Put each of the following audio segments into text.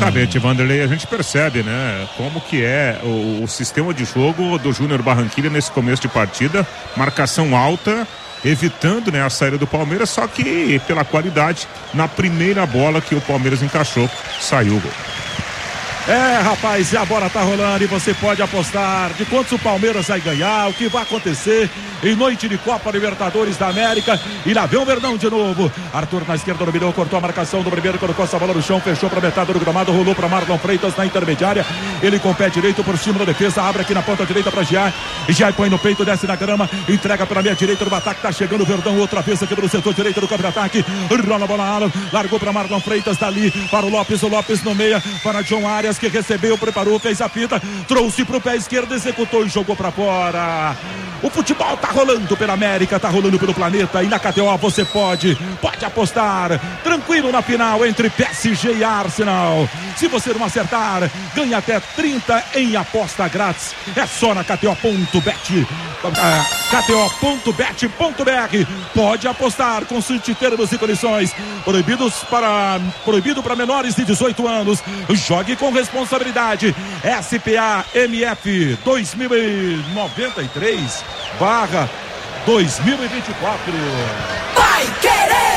Exatamente, Vanderlei, a gente percebe, né, como que é o sistema de jogo do Júnior Barranquilla nesse começo de partida, marcação alta, evitando, né, a saída do Palmeiras, só que pela qualidade, na primeira bola que o Palmeiras encaixou, saiu o gol. Rapaz, e a bola tá rolando e você pode apostar de quantos o Palmeiras vai ganhar, o que vai acontecer em noite de Copa Libertadores da América. E lá vem o Verdão de novo. Arthur na esquerda dominou, cortou a marcação do primeiro, colocou essa bola no chão, fechou pra metade do gramado, rolou pra Marlon Freitas na intermediária. Ele com o pé direito por cima da defesa, abre aqui na ponta direita pra Giai. Giai põe no peito, desce na grama, entrega pela meia direita do ataque, tá chegando o Verdão outra vez aqui pelo setor direito do campo de ataque. Rola a bola, Alan, largou pra Marlon Freitas, dali para o Lopes no meia, para John Arias, que recebeu, preparou, fez a fita, trouxe pro pé esquerdo, executou e jogou pra fora. O futebol tá rolando pela América, tá rolando pelo planeta, e na KTO você pode apostar tranquilo na final entre PSG e Arsenal. Se você não acertar, ganha até 30 em aposta grátis. É só na KTO.bet. KTO.bet.br. Pode apostar, consulte termos e condições. Proibido para menores de 18 anos. Jogue com responsabilidade. SPA MF 2093/2024. Vai querer!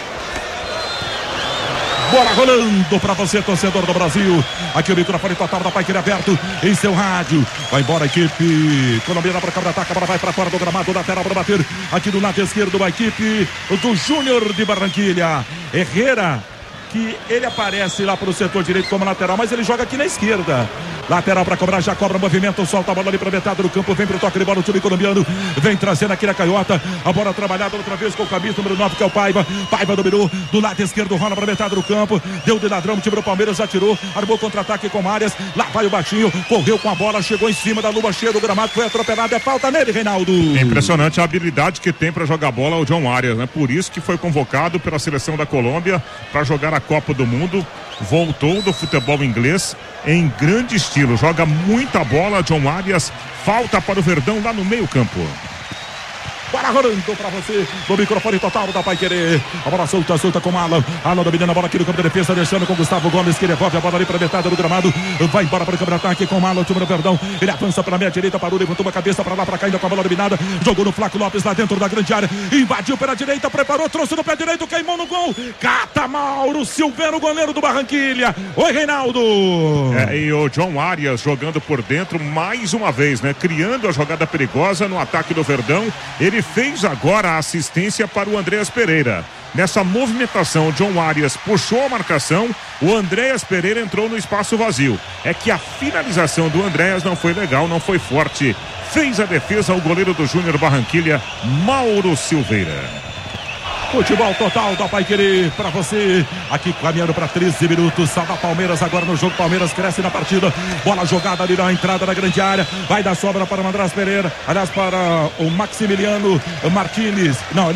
Bola rolando pra você, torcedor do Brasil. Aqui o microfone total da Pai Querer aberto em seu rádio. Vai embora a equipe colombiana para o campo de ataque. A bola vai para fora do gramado, lateral para bater. Aqui do lado esquerdo, a equipe do Júnior de Barranquilla. Herrera, que ele aparece lá pro setor direito como lateral, mas ele joga aqui na esquerda. Lateral para cobrar, já cobra movimento, solta a bola ali para metade do campo, vem pro toque de bola o time colombiano, vem trazendo aqui na canhota, a bola trabalhada outra vez com o camisa número 9, que é o Paiva. Paiva dominou do lado esquerdo, rola para metade do campo, deu de ladrão, o time do Palmeiras atirou, armou contra-ataque com Arias, lá vai o baixinho, correu com a bola, chegou em cima da luva cheia do gramado, foi atropelado, é falta nele, Reinaldo. É impressionante a habilidade que tem para jogar bola o John Arias, né? Por isso que foi convocado pela seleção da Colômbia para jogar a Copa do Mundo. Voltou do futebol inglês em grande estilo, joga muita bola. John Arias, falta para o Verdão lá no meio campo. Bola rolando pra você no microfone total da Pai Querer. A bola solta com o Alan. Alan dominando a bola aqui no campo de defesa, deixando com o Gustavo Gomes, que devolve a bola ali pra metade do gramado. Vai embora para o campo de ataque com o Alan, o time do Verdão. Ele avança pra meia direita, parou, levantou a cabeça pra lá, pra cá, ainda com a bola dominada. Jogou no Flaco Lopes lá dentro da grande área. Invadiu pela direita, preparou, trouxe no pé direito, queimou no gol. Cata Mauro Silveira, o goleiro do Barranquilla. Oi, Reinaldo. E o John Arias jogando por dentro mais uma vez, né? Criando a jogada perigosa no ataque do Verdão. Ele fez agora a assistência para o Andreas Pereira. Nessa movimentação, o John Arias puxou a marcação, o Andreas Pereira entrou no espaço vazio. É que a finalização do Andreas não foi legal, não foi forte. Fez a defesa o goleiro do Júnior Barranquilla, Mauro Silveira. Futebol total da Pai Querer pra você, aqui caminhando para 13 minutos, salva Palmeiras agora no jogo, Palmeiras cresce na partida, bola jogada ali na entrada da grande área, vai dar sobra para o Andrés Pereira, aliás para o Emiliano Martínez,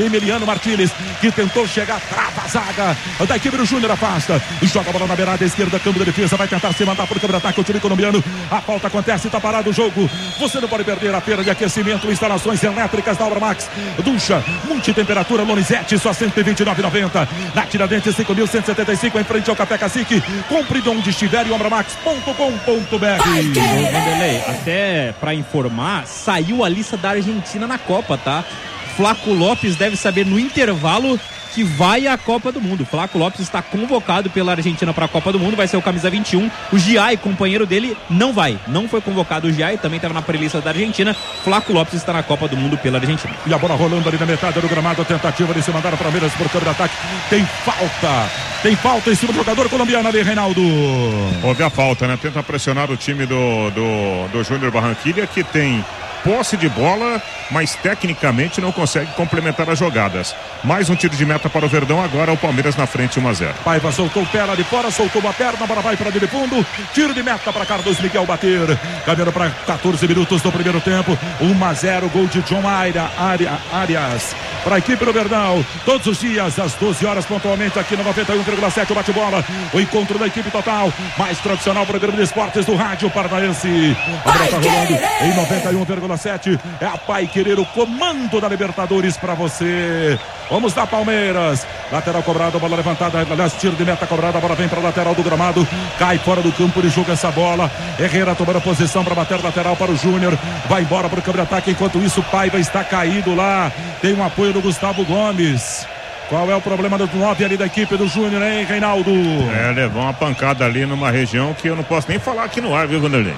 que tentou chegar, trava a zaga da equipe do Júnior, afasta, joga a bola na beirada esquerda, campo de defesa, vai tentar se mandar por campo de ataque, o time colombiano, a falta acontece, tá parado o jogo, você não pode perder a feira de aquecimento, instalações elétricas da Obra Max, ducha, multitemperatura, Lonisete, só R$129,90. Na Tiradentes 5.175 em frente ao Café Cacique. Compre de onde estiver e obramax.com.br. Vanderlei, até pra informar, saiu a lista da Argentina na Copa, tá? Flaco Lopes deve saber no intervalo que vai à Copa do Mundo. Flaco Lopes está convocado pela Argentina para a Copa do Mundo, vai ser o camisa 21. O Giai, companheiro dele, não vai. Não foi convocado o Giai, também estava na pré-lista da Argentina. Flaco Lopes está na Copa do Mundo pela Argentina. E a bola rolando ali na metade do gramado, a tentativa de se mandar para Palmeiras por campo de ataque. Tem falta em cima do jogador colombiano ali, Reinaldo. Houve a falta, né? Tenta pressionar o time do Júnior Barranquilla, que tem posse de bola, mas tecnicamente não consegue complementar as jogadas. Mais um tiro de meta para o Verdão, agora o Palmeiras na frente, 1-0. Paiva soltou o pé lá de fora, soltou uma perna, a bola vai para de fundo, tiro de meta para Carlos Miguel bater, caminhando para 14 minutos do primeiro tempo, 1-0, gol de John Arias, para a equipe do Verdão. Todos os dias, às 12 horas, pontualmente, aqui no 91,7, o bate-bola. O encontro da equipe total, mais tradicional programa de esportes do rádio paranaense. A bola tá rolando em 91,7. É a Pai Querer, o comando da Libertadores para você. Vamos dar Palmeiras. Lateral cobrado, bola levantada. Aliás, tiro de meta cobrado. A bola vem para a lateral do gramado. Cai fora do campo, ele joga essa bola. Herrera tomando a posição para bater lateral para o Júnior. Vai embora para o câmbio de ataque. Enquanto isso, o Paiva está caído lá. Tem um apoio do Gustavo Gomes. Qual é o problema do 9 ali da equipe do Júnior, hein, Reinaldo? Levou uma pancada ali numa região que eu não posso nem falar aqui no ar, viu, Vanderlei?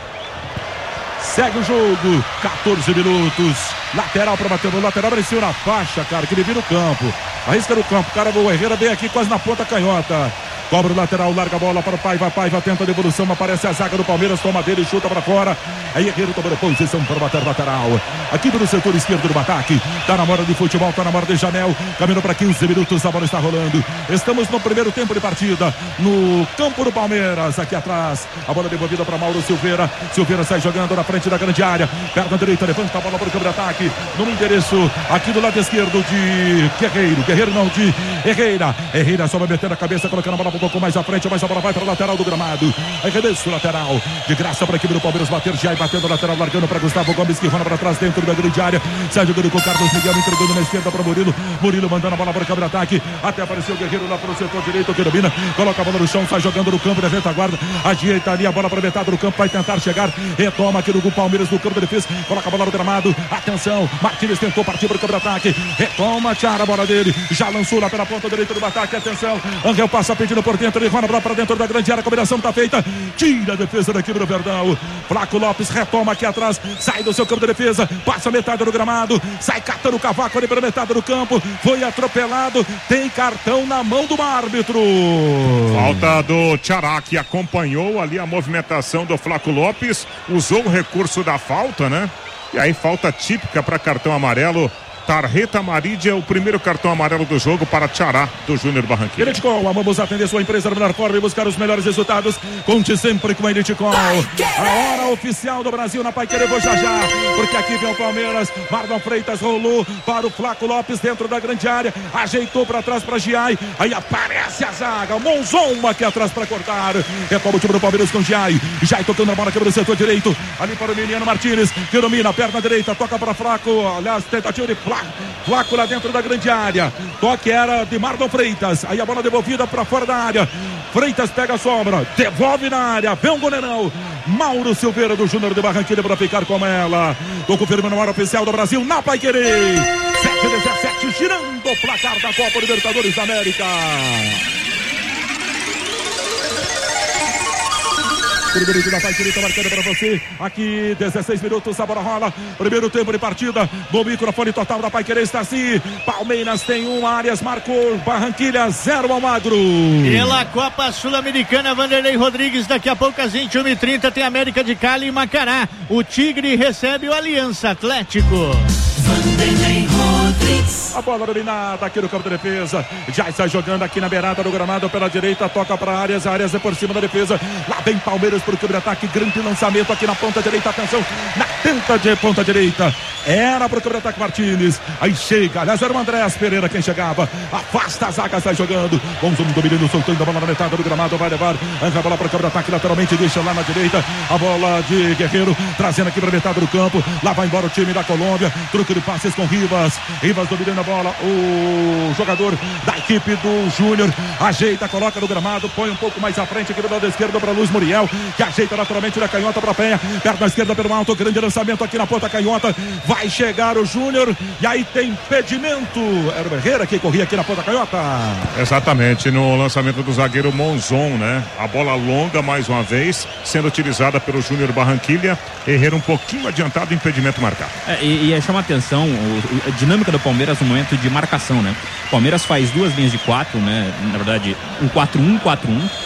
Segue o jogo, 14 minutos. Lateral para bater no lateral, apareceu na faixa, cara, que ele vira o campo. Arrisca no campo, cara, o Herrera vem aqui quase na ponta canhota. Cobra o lateral, larga a bola para o Paiva. Paiva tenta a devolução, aparece a zaga do Palmeiras, toma dele, chuta para fora. Aí Herrera tomando posição para bater lateral. Aqui no setor esquerdo do ataque. Tá na hora de futebol, tá na hora de Janel. Caminhou para 15 minutos, a bola está rolando. Estamos no primeiro tempo de partida, no campo do Palmeiras. Aqui atrás, a bola devolvida para Mauro Silveira. Silveira sai jogando na frente da grande área. Perna direita, levanta a bola para o campo de ataque. No endereço aqui do lado esquerdo de Guerreiro não, de Herrera. Herrera só vai metendo a cabeça, colocando a bola um pouco mais à frente, mas a bola vai para o lateral do gramado. Arremesso lateral, de graça para a equipe do Palmeiras bater, já batendo lateral, largando para Gustavo Gomes, que rola para trás dentro da grande área. Sai jogando com o Carlos Miguel, entregando na esquerda para Murilo. Murilo mandando a bola para o campo de ataque. Até apareceu o Guerreiro lá para o setor direito, que domina, coloca a bola no chão, sai jogando no campo de retaguarda. Ajeita ali a bola para metade do campo, vai tentar chegar. Retoma aqui no Palmeiras no campo de defesa. Coloca a bola no gramado. Atenção, Martínez tentou partir para o campo de ataque. Retoma, tira a bola dele. Já lançou lá pela ponta direita do ataque. Atenção, Angel passa pedindo por dentro, ele rola a bola para dentro da grande área, a combinação está feita, tira a defesa da equipe do Verdão. Flaco Lopes retoma aqui atrás, sai do seu campo de defesa, passa metade do gramado, sai catando o cavaco ali pela metade do campo, foi atropelado, tem cartão na mão do árbitro. Falta do Tchará, que acompanhou ali a movimentação do Flaco Lopes, usou o recurso da falta, né? E aí falta típica para cartão amarelo. Tarjeta amarilla é o primeiro cartão amarelo do jogo para Tchará, do Júnior Barranquilla. Elitecol, vamos atender sua empresa da melhor forma e buscar os melhores resultados. Conte sempre com a Elitecol. A hora oficial do Brasil na Pai Querer, vou já, porque aqui vem o Palmeiras. Marlon Freitas rolou para o Flaco Lopes dentro da grande área, ajeitou para trás para Giai, aí aparece a zaga, Monzon aqui atrás para cortar. Retoma o time do Palmeiras com Giai tocando a bola, quebra do setor direito, ali para o Emiliano Martínez, que domina a perna direita, toca para Flaco, aliás, tentativa de Flaco lá dentro da grande área. Toque era de Marlon Freitas. Aí a bola devolvida para fora da área. Freitas pega a sobra, devolve na área. Vem um goleirão. Mauro Silveira do Júnior de Barranquilla para ficar com ela. Tô confirmando a hora oficial do Brasil na Pai Querer. 7-17, girando o placar da Copa Libertadores da América. Primeiro da Pai Querer, tá marcando para você. Aqui, 16 minutos, a bola rola. Primeiro tempo de partida. No microfone total da Pai Querer está assim. Palmeiras tem 1, Arias marcou. Barranquilla 0 ao Magro. Pela Copa Sul-Americana, Vanderlei Rodrigues. Daqui a pouco, às 21h30, tem América de Cali e Macará. O Tigre recebe o Aliança Atlético. Vanderlei Rodrigues. A bola dominada aqui no campo de defesa. Já está jogando aqui na beirada do gramado pela direita. Toca para Arias. Arias é por cima da defesa. Lá vem Palmeiras para o campo de ataque. Grande lançamento aqui na ponta direita. Atenção, na tenta de ponta direita. Era para o campo de ataque Martínez. Aí chega. Aliás, era o Andréas Pereira quem chegava. Afasta a zaga, sai jogando. Vamos dominando, soltando a bola na metade do gramado. Vai levar. Arranca a bola para o campo de ataque lateralmente. Deixa lá na direita. A bola de Guerreiro. Trazendo aqui para a metade do campo. Lá vai embora o time da Colômbia. Truque de passes com Rivas. Rivas dominando a bola. O jogador da equipe do Júnior ajeita, coloca no gramado, põe um pouco mais à frente aqui do lado esquerdo para Luiz Muriel, que ajeita naturalmente da canhota para Penha, perna esquerda pelo alto, grande lançamento aqui na ponta canhota, vai chegar o Júnior e aí tem impedimento. Era o Herrera que corria aqui na ponta canhota. Exatamente, no lançamento do zagueiro Monzon, né? A bola longa mais uma vez, sendo utilizada pelo Júnior Barranquilla. Herrera um pouquinho adiantado, impedimento marcado. E chama atenção a dinâmica do Palmeiras no momento de marcação, né? O Palmeiras faz 2 linhas de 4, né? Na verdade, um 4-1-4-1.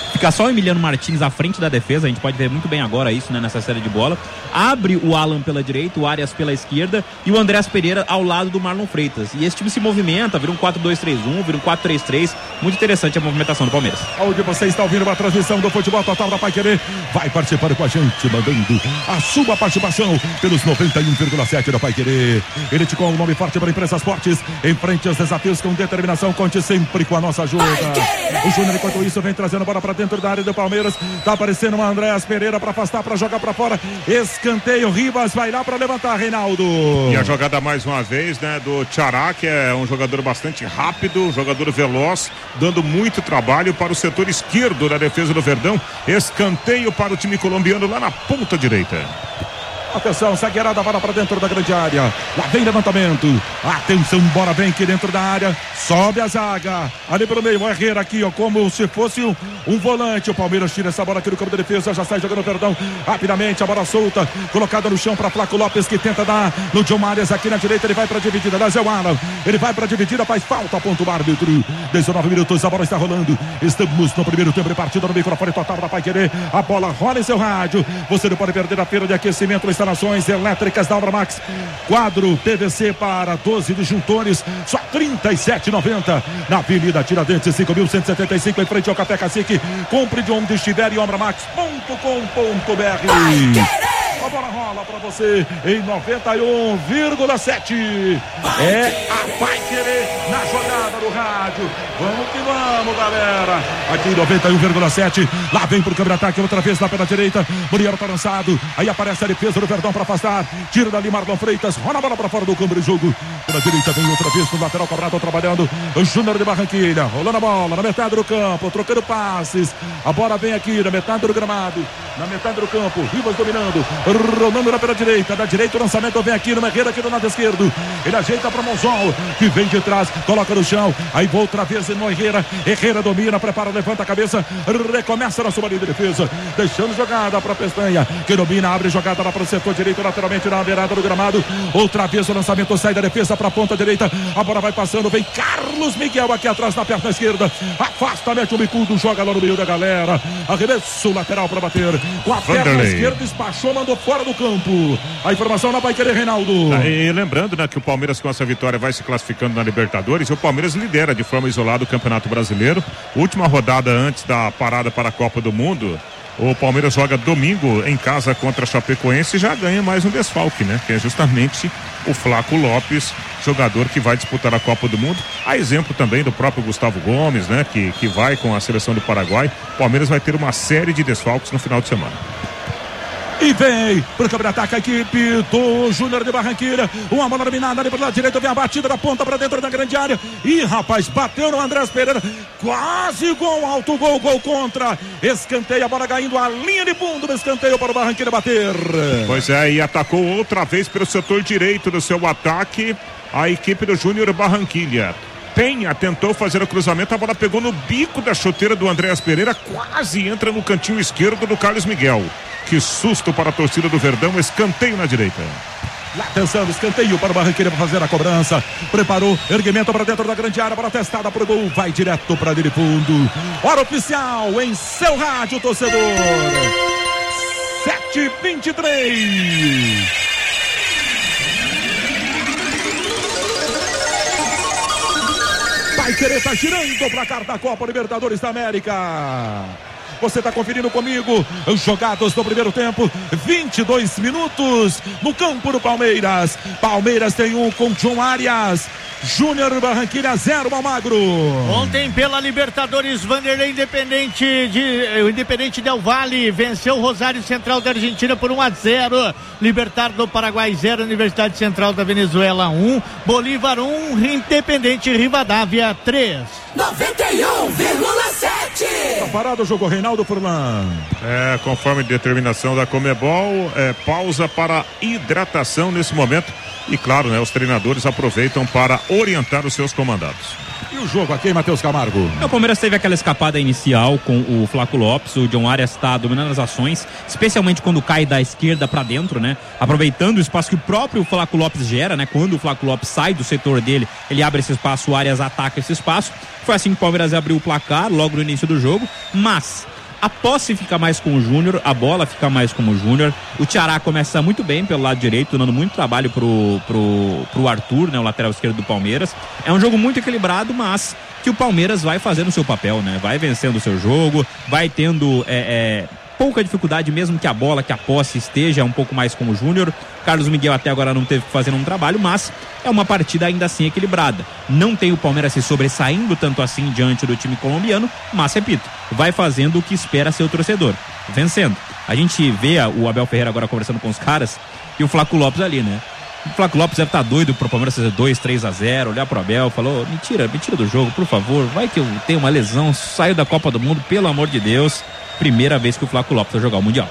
Fica só o Emiliano Martins à frente da defesa, a gente pode ver muito bem agora isso, né, nessa série de bola. Abre o Alan pela direita, o Arias pela esquerda e o Andreas Pereira ao lado do Marlon Freitas. E esse time se movimenta, vira um 4-2-3-1, vira um 4-3-3. Muito interessante a movimentação do Palmeiras. Onde você está ouvindo uma transmissão do Futebol Total da Paiquerê, vai participando com a gente, mandando a sua participação pelos 91,7 da Paiquerê. Ele te com um nome forte para Empresas Fortes. Enfrente os desafios com determinação, conte sempre com a nossa ajuda. O Júnior, enquanto isso, vem trazendo bola para dentro da área do Palmeiras. Tá aparecendo uma Andreas Pereira para afastar, para jogar para fora. Escanteio, Ribas vai lá para levantar, Reinaldo. E a jogada mais uma vez, né, do Tchará, que é um jogador bastante rápido, jogador veloz, dando muito trabalho para o setor esquerdo da defesa do Verdão. Escanteio para o time colombiano lá na ponta direita. Atenção, Zagueirada, bola para dentro da grande área. Lá vem levantamento. Atenção, bola vem aqui dentro da área. Sobe a zaga. Ali pelo meio, o Herrera aqui, ó, como se fosse um volante. O Palmeiras tira essa bola aqui no campo da defesa. Já sai jogando o Verdão. Rapidamente, a bola solta. Colocada no chão para Flaco Lopes, que tenta dar no John Arias aqui na direita. Ele vai para a dividida. Dá Zé Alan. Ele vai para a dividida, faz falta. Ponto o árbitro. 19 minutos, a bola está rolando. Estamos no primeiro tempo de partida no microfone total da Paiquerê. A bola rola em seu rádio. Você não pode perder a feira de aquecimento. Instalações elétricas da Obra Max. Quadro PVC para 12 disjuntores, só R$ 37,90 na Avenida Tiradentes 5.175, em frente ao Café Cacique. Compre de onde estiver em obramax.com.br. A bola rola para você em 91,7. É a Paiquerê na jogada do rádio. Vamos que vamos, galera. Aqui 91,7. Lá vem pro câmbio de ataque outra vez lá pela direita. Muriel tá lançado. Aí aparece a defesa do Verdão para afastar. Tira dali Marlon Freitas. Rola a bola para fora do câmbio de jogo. Pela direita vem outra vez no lateral cobrado, trabalhando o Júnior de Barranquilha. Rolando a bola na metade do campo, trocando passes. A bola vem aqui na metade do gramado. Na metade do campo. Ribas dominando. Rolando lá pela direita. Da direita o lançamento vem aqui no Herrera, aqui do lado esquerdo. Ele ajeita para Monzon, que vem de trás, coloca no chão. Aí volta outra vez no Herrera. Herrera domina, prepara, levanta a cabeça. Recomeça na sua linha de defesa. Deixando jogada para Pestanha, que domina, abre jogada lá para o setor direito, lateralmente na beirada do gramado. Outra vez o lançamento sai da defesa para a ponta direita. A bola vai passando, vem Carlos Miguel aqui atrás na perna esquerda. Afasta, mete o bicudo, joga lá no meio da galera. Arremesso lateral para bater. Com a perna esquerda, despachou, mandou fora do campo. A informação na Paiquerê, Reinaldo. E lembrando, né, que o Palmeiras com essa vitória vai se classificando na Libertadores. E o Palmeiras lidera de forma isolada o Campeonato Brasileiro. Última rodada antes da parada para a Copa do Mundo. O Palmeiras joga domingo em casa contra a Chapecoense e já ganha mais um desfalque, né? Que é justamente o Flaco Lopes, jogador que vai disputar a Copa do Mundo. A exemplo também do próprio Gustavo Gomes, né? Que vai com a seleção do Paraguai. O Palmeiras vai ter uma série de desfalques no final de semana. E vem pro campo de ataque a equipe do Júnior de Barranquilha. Uma bola dominada ali pelo lado direito. Vem a batida da ponta para dentro da grande área. E rapaz, bateu no Andreas Pereira. Quase gol alto, gol contra. Escanteio, a bola caindo a linha de fundo. Escanteio para o Barranquilha bater. Pois é, e atacou outra vez pelo setor direito do seu ataque a equipe do Júnior Barranquilha. Penha tentou fazer o cruzamento, a bola pegou no bico da chuteira do Andreas Pereira, quase entra no cantinho esquerdo do Carlos Miguel. Que susto para a torcida do Verdão, escanteio na direita. Atenção, escanteio para o Barranquilha para fazer a cobrança. Preparou, erguimento para dentro da grande área, bola testada para o gol, vai direto para a linha de fundo. Hora oficial em seu rádio, torcedor. 7h23. Paiquerê está girando o placar da Copa Libertadores da América. Você está conferindo comigo os jogados do primeiro tempo, 22 minutos no campo do Palmeiras. Palmeiras tem um com John Arias. Júnior Barranquilha 0, Almagro. Ontem pela Libertadores, Vanderlei Independente Del Valle venceu o Rosário Central da Argentina por 1-0. Libertad do Paraguai 0, Universidade Central da Venezuela 1, Bolívar 1, Independente Rivadavia 3. 91,7. Tá parado o jogo, Reinaldo Furlan. Conforme determinação da Conmebol, pausa para hidratação nesse momento. E claro, né, os treinadores aproveitam para orientar os seus comandados. E o jogo aqui, Matheus Camargo? O Palmeiras teve aquela escapada inicial com o Flaco Lopes. O John Arias está dominando as ações, especialmente quando cai da esquerda para dentro, né? Aproveitando o espaço que o próprio Flaco Lopes gera, né? Quando o Flaco Lopes sai do setor dele, ele abre esse espaço, o Arias ataca esse espaço. Foi assim que o Palmeiras abriu o placar logo no início do jogo, mas A posse fica mais com o Júnior, a bola fica mais com o Júnior. O Ceará começa muito bem pelo lado direito, dando muito trabalho pro Arthur, né, o lateral esquerdo do Palmeiras. É um jogo muito equilibrado, mas que o Palmeiras vai fazendo o seu papel, né? Vai vencendo o seu jogo, vai tendo pouca dificuldade, mesmo que a bola, que a posse esteja um pouco mais com o Júnior. Carlos Miguel até agora não teve que fazer um trabalho, mas é uma partida ainda assim equilibrada. Não tem o Palmeiras se sobressaindo tanto assim diante do time colombiano, mas repito, vai fazendo o que espera seu torcedor, vencendo. A gente vê o Abel Ferreira agora conversando com os caras e o Flaco Lopes ali, né? O Flaco Lopes deve estar doido pro Palmeiras fazer 2-3-0, olhar pro Abel, falou, me tira do jogo, por favor, vai que eu tenho uma lesão, saio da Copa do Mundo, pelo amor de Deus. Primeira vez que o Flaco Lopes vai jogar o Mundial.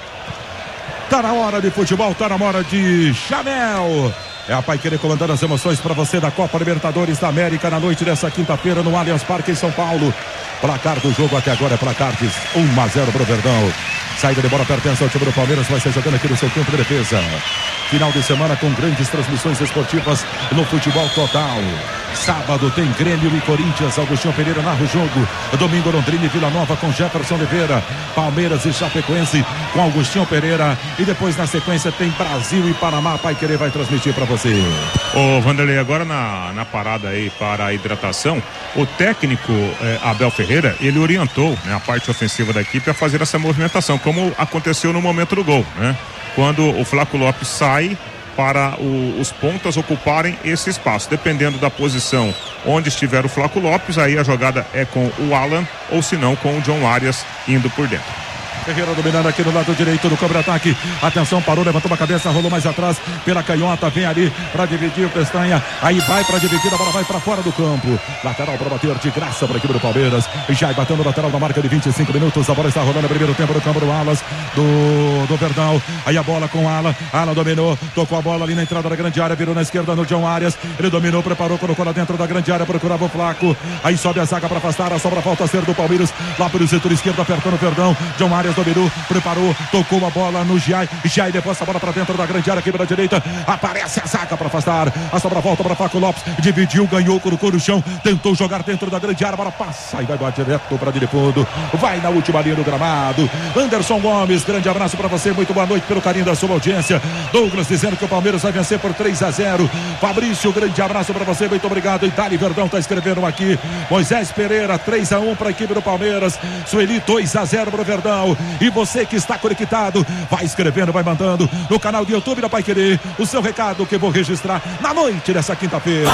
Tá na hora de futebol, tá na hora de Chamel. É a Paiquerê comandando as emoções para você da Copa Libertadores da América na noite dessa quinta-feira no Allianz Parque em São Paulo. Placar do jogo até agora é placar de 1-0 pro Verdão. Saída de bola pertence ao time do Palmeiras, vai ser jogando aqui no seu campo de defesa. Final de semana com grandes transmissões esportivas no futebol total. Sábado tem Grêmio e Corinthians, Augustinho Pereira narra o jogo. Domingo Londrina e Vila Nova com Jefferson Oliveira. Palmeiras e Chapecoense com Augustinho Pereira. E depois na sequência tem Brasil e Panamá. Paiquerê vai transmitir para você. Ô Vanderlei, agora na parada aí para a hidratação, o técnico Abel Ferreira, ele orientou, né, a parte ofensiva da equipe a fazer essa movimentação, como aconteceu no momento do gol, né? Quando o Flaco Lopes sai para os pontas ocuparem esse espaço, dependendo da posição onde estiver o Flaco Lopes, aí a jogada é com o Alan, ou se não com o John Arias indo por dentro. Ferreira dominando aqui no lado direito do contra-ataque. Atenção, parou, levantou uma cabeça, rolou mais atrás pela canhota, vem ali para dividir o Pestanha. Aí vai para dividir, a bola vai para fora do campo. Lateral para bater de graça para a equipe do Palmeiras. Já batendo o lateral na marca de 25 minutos. A bola está rolando no primeiro tempo no campo do Alas, do Verdão. Aí a bola com o Alan. Alan dominou, tocou a bola ali na entrada da grande área, virou na esquerda no John Arias. Ele dominou, preparou, colocou lá dentro da grande área, procurava o Flaco. Aí sobe a zaga para afastar, a sobra volta a ser do Palmeiras. Lá pelo setor esquerdo, apertando o Verdão. John Arias dominou, preparou, tocou a bola no Giai. Giai depois a bola para dentro da grande área, aqui pela direita. Aparece a zaga para afastar. A sobra volta para Flaco Lopes. Dividiu, ganhou, colocou no chão. Tentou jogar dentro da grande área. A bola passa e vai bater direto para de fundo. Vai na última linha do gramado. Anderson Gomes, grande abraço para você. Muito boa noite pelo carinho da sua audiência. Douglas dizendo que o Palmeiras vai vencer por 3-0. Fabrício, grande abraço para você. Muito obrigado. Itália Verdão tá escrevendo aqui. Moisés Pereira, 3-1 para a equipe do Palmeiras. Sueli, 2-0 para o Verdão. E você que está conectado, vai escrevendo, vai mandando no canal do YouTube da Paiquerê o seu recado que eu vou registrar na noite dessa quinta-feira.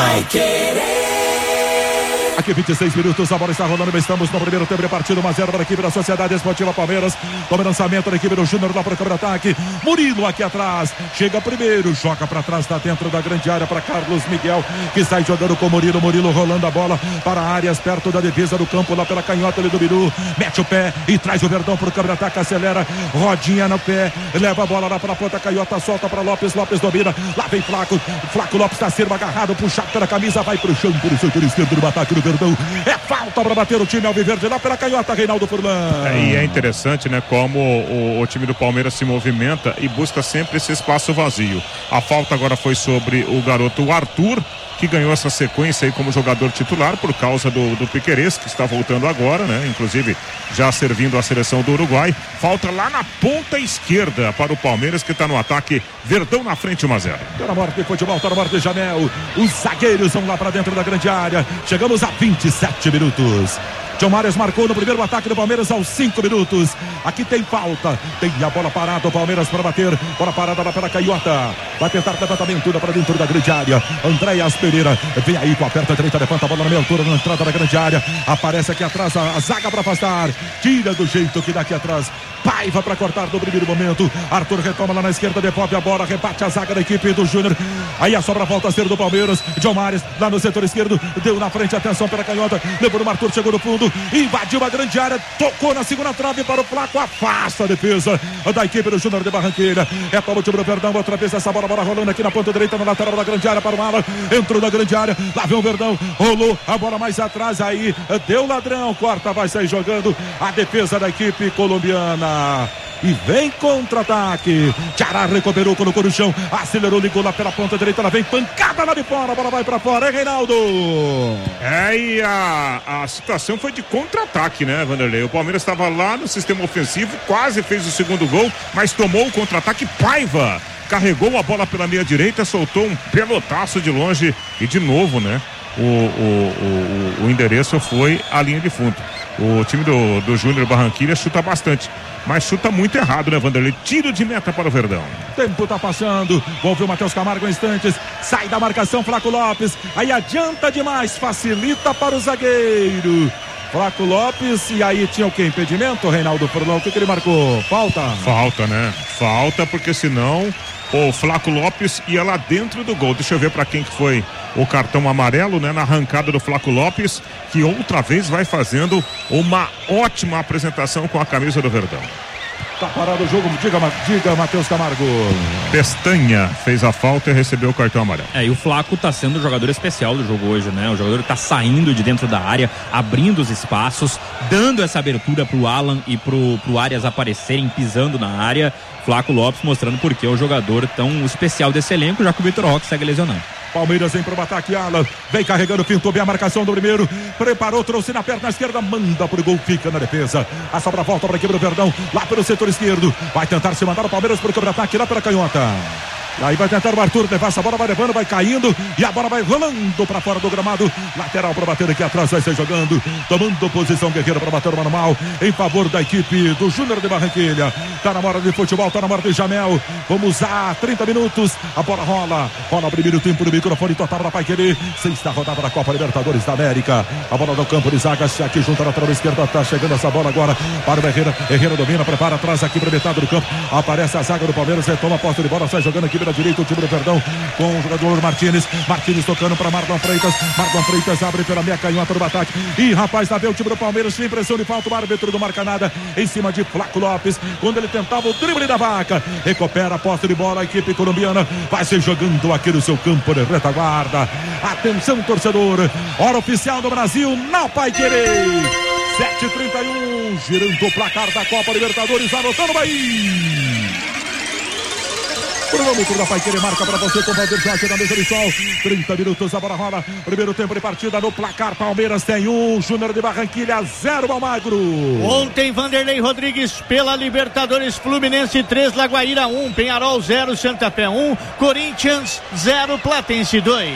Aqui 26 minutos, a bola está rolando, estamos no primeiro tempo de partida, 1-0 para a equipe da Sociedade Esportiva Palmeiras. Toma lançamento da equipe do Júnior lá para o contra-ataque. Murilo aqui atrás, chega primeiro, joga para trás, está dentro da grande área para Carlos Miguel, que sai jogando com Murilo. Murilo rolando a bola para áreas perto da defesa do campo, lá pela canhota ali do Biru. Mete o pé e traz o Verdão para o contra-ataque, acelera, rodinha no pé, leva a bola lá para a ponta, canhota, solta para Lopes, Lopes domina, lá vem Flaco, Flaco Lopes está sendo agarrado, puxado pela camisa, vai para o chão, por o setor esquerdo do ataque do Verdão. É falta para bater o time alviverde lá pela canhota, Reinaldo Furlan. E é interessante, né, como o time do Palmeiras se movimenta e busca sempre esse espaço vazio. A falta agora foi sobre o garoto Arthur, que ganhou essa sequência aí como jogador titular por causa do Piquerez, que está voltando agora, né? Inclusive já servindo a seleção do Uruguai. Falta lá na ponta esquerda para o Palmeiras, que está no ataque. Verdão na frente, 1-0. Tá na morte de futebol, tá na morte de Jamel. Os zagueiros vão lá para dentro da grande área. Chegamos a 27 minutos. John Arias marcou no primeiro ataque do Palmeiras aos 5 minutos. Aqui tem falta. Tem a bola parada, o Palmeiras para bater. Bola parada lá pela canhota. Vai tentar levantamento para dentro da grande área. Andréas Pereira vem aí com a aperta direita, levanta a bola na meia altura, na entrada da grande área. Aparece aqui atrás a zaga para afastar. Tira do jeito que dá aqui atrás. Paiva para cortar no primeiro momento. Arthur retoma lá na esquerda, devolve a bola, rebate a zaga da equipe do Júnior. Aí a sobra volta a ser do Palmeiras. John Arias lá no setor esquerdo, deu na frente, atenção pela canhota. Levou no Arthur, chegou no fundo, invadiu a grande área, tocou na segunda trave para o Flaco, afasta a defesa da equipe do Júnior de Barranquilla. É para o time do Verdão, outra vez essa bola rolando aqui na ponta direita, na lateral da grande área para o Alan. Entrou na grande área, lá vem o Verdão, rolou a bola mais atrás, aí deu ladrão, corta, vai sair jogando a defesa da equipe colombiana. e vem contra-ataque. Ceará recuperou, colocou no chão, acelerou, ligou lá pela ponta direita, ela vem pancada lá de fora, a bola vai pra fora, hein, Reinaldo? E a situação foi de contra-ataque, né, Vanderlei? O Palmeiras estava lá no sistema ofensivo, quase fez o segundo gol, mas tomou o contra-ataque. Paiva carregou a bola pela meia direita, soltou um pelotaço de longe e de novo, né? O endereço foi a linha de fundo. O time do Júnior Barranquilla chuta bastante, mas chuta muito errado, né, Vanderlei? Tiro de meta para o Verdão. Tempo tá passando, vou ver o Matheus Camargo em instantes, sai da marcação Flaco Lopes, aí adianta demais, facilita para o zagueiro Flaco Lopes, e aí tinha o que? Impedimento, Reinaldo Furlan? O que ele marcou? Falta? Falta, né? Falta, porque senão o Flaco Lopes ia lá dentro do gol. Deixa eu ver para quem que foi o cartão amarelo, né? Na arrancada do Flaco Lopes, que outra vez vai fazendo uma ótima apresentação com a camisa do Verdão. Tá parado o jogo, diga Matheus Camargo. Pestanha fez a falta e recebeu o cartão amarelo. E o Flaco tá sendo o jogador especial do jogo hoje, né? O jogador tá saindo de dentro da área, abrindo os espaços, dando essa abertura pro Alan e pro Arias aparecerem, pisando na área. Flaco Lopes mostrando por que é o jogador tão especial desse elenco, já que o Vitor Roque segue lesionando. Palmeiras vem pro ataque, Alan vem carregando, pintou bem a marcação do primeiro, preparou, trouxe na perna esquerda, manda pro gol, fica na defesa, a sobra volta para a equipe do Verdão, lá pelo setor esquerdo, vai tentar se mandar o Palmeiras pro contra-ataque lá pela canhota. Aí vai tentar o Arthur levar essa bola, vai levando, vai caindo e a bola vai rolando para fora do gramado. Lateral para bater aqui atrás, vai ser jogando, tomando posição Guerreiro para bater o manual em favor da equipe do Júnior de Barranquilla. Tá na hora de futebol, tá na hora de Jamel. Vamos usar 30 minutos. A bola rola o primeiro tempo do microfone total para Pai Querer. Sexta rodada da Copa Libertadores da América. A bola do campo de zagas aqui junto à lateral esquerda. Tá chegando essa bola agora para o Herrera. Herrera domina, prepara atrás aqui para metade do campo. Aparece a zaga do Palmeiras, retoma a posse de bola, sai jogando aqui pela direita o time do Verdão com o jogador Martínez tocando para Marlon Freitas abre pela meia canhota do ataque e rapaz, tá vendo o time do Palmeiras sem pressão de falta, o árbitro não marca nada em cima de Flaco Lopes, quando ele tentava o drible da vaca, recupera a posse de bola, a equipe colombiana vai se jogando aqui no seu campo de retaguarda. Atenção, torcedor, hora oficial do Brasil na Pai Querer, 7h31, girando o placar da Copa Libertadores, anotando o Bahia. Cronômetro da Pai Querer marca para você com o Valdir Jorge na mesa de sol. 30 minutos, a bola rola. Primeiro tempo de partida no placar. Palmeiras tem 1, Júnior de Barranquilla 0, Almagro. Ontem, Vanderlei Rodrigues pela Libertadores, Fluminense 3, Lagoaíra 1, Penharol 0, Santa Fé 1, Corinthians 0, Platense 2.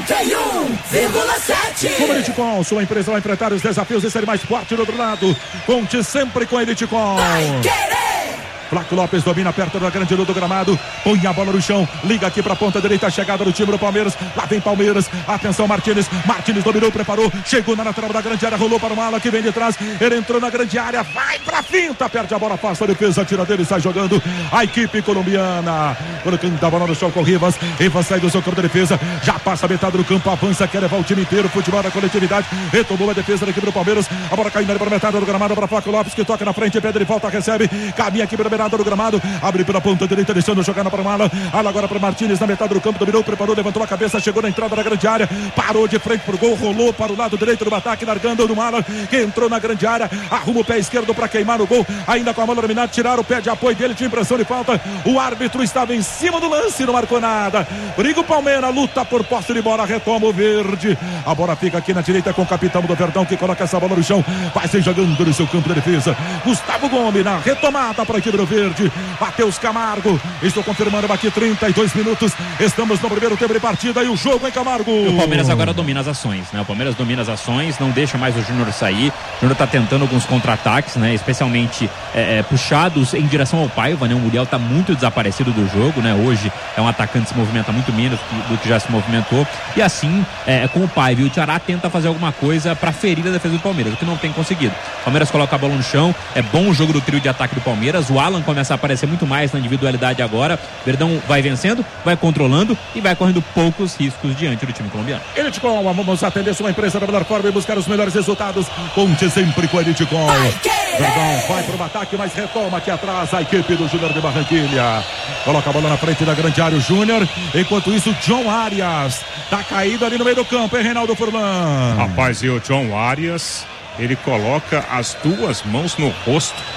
91,7. Com a Elitecom, sua empresa vai enfrentar os desafios de ser mais forte do outro lado. Conte sempre com a Elitecom. Vai querer! Flaco Lopes domina perto da grande luz do gramado, põe a bola no chão, liga aqui para a ponta direita, a chegada do time do Palmeiras, lá vem Palmeiras, atenção Martínez dominou, preparou, chegou na lateral da grande área, rolou para o Mala que vem de trás, ele entrou na grande área, vai pra finta, perde a bola, afasta a defesa, tira dele, sai jogando a equipe colombiana, colocando a bola no chão com Rivas sai do seu campo de defesa, já passa a metade do campo, avança, quer levar o time inteiro, futebol da coletividade, retomou a defesa da equipe do Palmeiras, a bola caindo ali para a metade do gramado, para Flaco Lopes que toca na frente, pede de volta, recebe, caminha aqui para do gramado, abre pela ponta direita, deixando jogando para o Mala agora para Martínez na metade do campo, dominou, preparou, levantou a cabeça, chegou na entrada da grande área, parou de frente pro gol, rolou para o lado direito do ataque, largando do Mala, que entrou na grande área, arruma o pé esquerdo para queimar o gol, ainda com a bola dominada, tiraram o pé de apoio dele, tinha impressão de falta, o árbitro estava em cima do lance, não marcou nada, briga o Palmeiras, luta por posse de bola, retoma o verde, a bola fica aqui na direita com o capitão do Verdão, que coloca essa bola no chão, vai se jogando no seu campo de defesa, Gustavo Gomes na retomada para a equipe do verde, Matheus Camargo, estou confirmando aqui 32 minutos, estamos no primeiro tempo de partida e o jogo em Camargo. O Palmeiras agora domina as ações, né? O Palmeiras domina as ações, não deixa mais o Júnior sair, o Júnior tá tentando alguns contra-ataques, né? Especialmente puxados em direção ao Paiva, né? O Muriel tá muito desaparecido do jogo, né? Hoje é um atacante que se movimenta muito menos do que já se movimentou, e assim, com o Paiva e o Ceará tenta fazer alguma coisa para ferir a defesa do Palmeiras, o que não tem conseguido. O Palmeiras coloca a bola no chão, é bom o jogo do trio de ataque do Palmeiras, o Alan começa a aparecer muito mais na individualidade agora, Verdão vai vencendo, vai controlando e vai correndo poucos riscos diante do time colombiano. Elitecom, vamos atender sua empresa da melhor forma e buscar os melhores resultados, conte sempre com a Elitecom. Verdão vai para o ataque, mas retoma aqui atrás a equipe do Júnior de Barranquilla, coloca a bola na frente da grande área o Júnior, enquanto isso John Arias tá caído ali no meio do campo, hein, Reinaldo Furlan? Rapaz, e o John Arias, ele coloca as duas mãos no rosto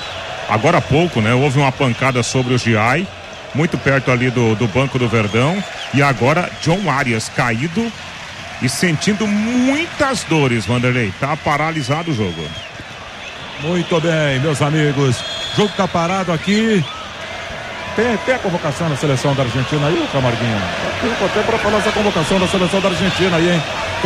Agora há pouco, né? Houve uma pancada sobre o Giai, muito perto ali do banco do Verdão. E agora John Arias caído e sentindo muitas dores, Vanderlei. Tá paralisado o jogo. Muito bem, meus amigos. O jogo tá parado aqui. Tem a convocação da seleção da Argentina aí, Camarguinho? Tem até para falar essa convocação da seleção da Argentina aí, hein?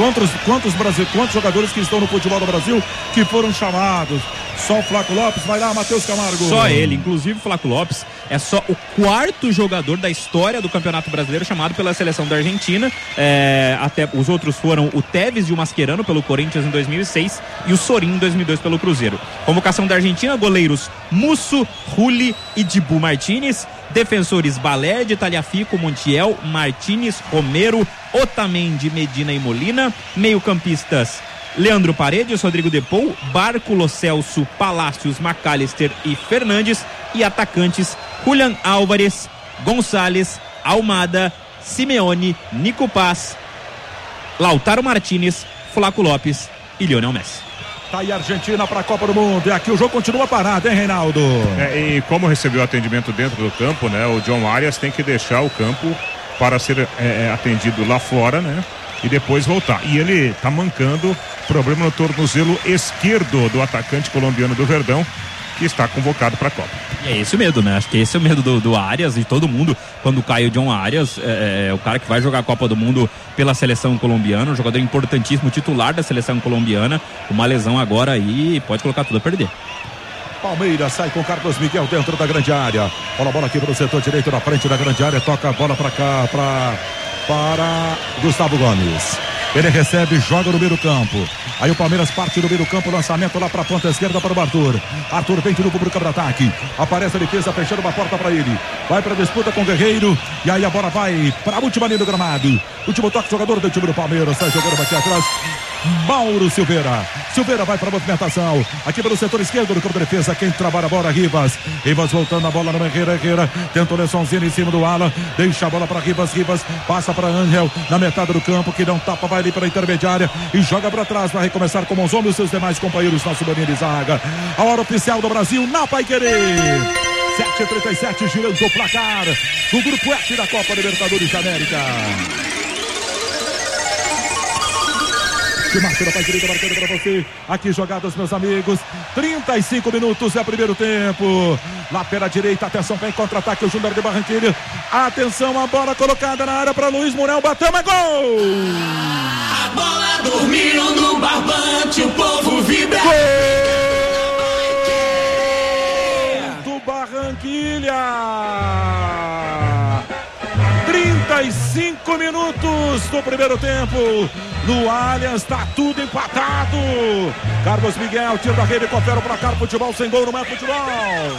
Quantos jogadores que estão no futebol do Brasil que foram chamados? Só o Flaco Lopes, vai lá, Matheus Camargo. Só ele, inclusive o Flaco Lopes é só o 4º jogador da história do Campeonato Brasileiro chamado pela seleção da Argentina. Até os outros foram o Tevez e o Mascherano pelo Corinthians em 2006 e o Sorin em 2002 pelo Cruzeiro. Convocação da Argentina, goleiros Musso, Rulli e Dibu Martínez. Defensores Balerdi, Tagliafico, Montiel, Martínez, Romero, Otamendi, Medina e Molina. Meio-campistas Leandro Paredes, Rodrigo Depou, Barco, Lo Celso, Palácios, McAllister e Fernandes. E atacantes Julián Álvares, Gonçalves, Almada, Simeone, Nico Paz, Lautaro Martínez, Flaco Lopes e Lionel Messi. Tá aí a Argentina para a Copa do Mundo. E aqui o jogo continua parado, hein, Reinaldo? E como recebeu atendimento dentro do campo, né? O John Arias tem que deixar o campo para ser atendido lá fora, né? E depois voltar. E ele tá mancando, problema no tornozelo esquerdo do atacante colombiano do Verdão, que está convocado para a Copa. E é esse o medo, né? Acho que esse é o medo do Arias e todo mundo, quando cai o John Arias, é o cara que vai jogar a Copa do Mundo pela seleção colombiana, um jogador importantíssimo, titular da seleção colombiana. Uma lesão agora aí pode colocar tudo a perder. Palmeiras sai com Carlos Miguel dentro da grande área. Bola aqui para o setor direito na frente da grande área. Toca a bola para cá, para Gustavo Gomes. Ele recebe, joga no meio do campo. Aí o Palmeiras parte do meio do campo, lançamento lá para a ponta esquerda para o Arthur. Arthur vem de novo para o contra-ataque. Aparece a defesa, fechando uma porta para ele. Vai para a disputa com o Guerreiro. E aí a bola vai para a última linha do gramado. Último toque, jogador do time do Palmeiras. Sai jogando aqui atrás. Mauro Silveira. Silveira vai para a movimentação. Aqui pelo setor esquerdo do campo de defesa. Quem trabalha a bola, Rivas. Rivas voltando a bola no Herrera. Tenta o Lessonzinho em cima do Alan. Deixa a bola para Rivas. Rivas passa para Angel na metade do campo. Que não tapa, vai ali para a intermediária e joga para trás. Vai recomeçar com os homens e seus demais companheiros na sua linha de zaga. A hora oficial do Brasil na Paiquerê. 7h37, girando o placar do Grupo F da Copa Libertadores da América. Que marca da Paiquerê, marcando para você. Aqui jogadas, meus amigos. 35 minutos é o primeiro tempo. Lá pela direita, atenção, vem contra-ataque o Júnior de Barranquilla. Atenção, a bola colocada na área para Luiz Muriel. Bateu, é gol! A bola dormiu no barbante, o povo vibra. Gol do Barranquilla. 35 minutos do primeiro tempo. No Allianz está tudo empatado. Carlos Miguel tira da rede e confere para cá. Futebol sem gol não é futebol.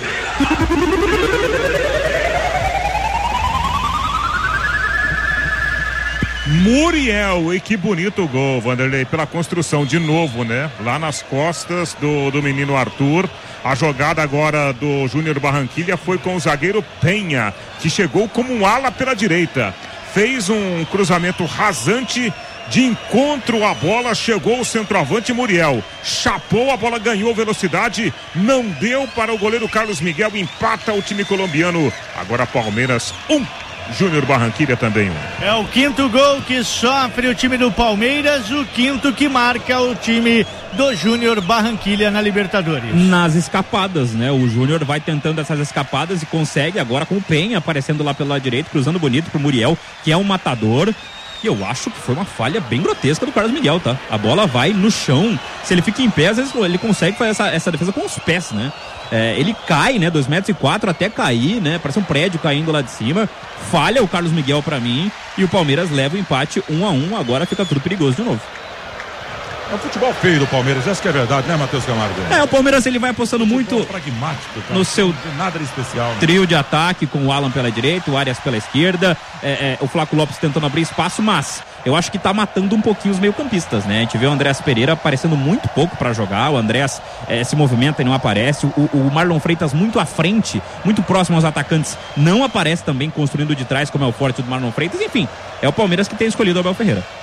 Muriel, e que bonito gol, Vanderlei, pela construção de novo, né? Lá nas costas do menino Arthur. A jogada agora do Júnior Barranquilla foi com o zagueiro Penha, que chegou como um ala pela direita. Fez um cruzamento rasante de encontro à bola, chegou o centroavante Muriel. Chapou, a bola ganhou velocidade, não deu para o goleiro Carlos Miguel, empata o time colombiano. Agora Palmeiras 1. Júnior Barranquilla também 1. É o quinto gol que sofre o time do Palmeiras, o quinto que marca o time do Júnior Barranquilla na Libertadores. Nas escapadas, né? O Júnior vai tentando essas escapadas e consegue agora com o Penha aparecendo lá pelo lado direito, cruzando bonito pro Muriel, que é um matador. E eu acho que foi uma falha bem grotesca do Carlos Miguel, tá? A bola vai no chão. Se ele fica em pé, às vezes ele consegue fazer essa defesa com os pés, né? Ele cai, né? 2,4 metros até cair, né? Parece um prédio caindo lá de cima. Falha o Carlos Miguel pra mim. E o Palmeiras leva o empate 1-1. Agora fica tudo perigoso de novo. É um futebol feio do Palmeiras, essa que é verdade, né, Matheus Camargo? O Palmeiras ele vai apostando muito pragmático, cara. no seu nada de especial, né? Trio de ataque com o Alan pela direita, o Arias pela esquerda, o Flaco Lopes tentando abrir espaço, mas eu acho que tá matando um pouquinho os meio-campistas, né? A gente vê o Andrés Pereira aparecendo muito pouco pra jogar, o Andrés se movimenta e não aparece, o Marlon Freitas muito à frente, muito próximo aos atacantes, não aparece também construindo de trás, como é o forte do Marlon Freitas. Enfim, é o Palmeiras que tem escolhido o Abel Ferreira.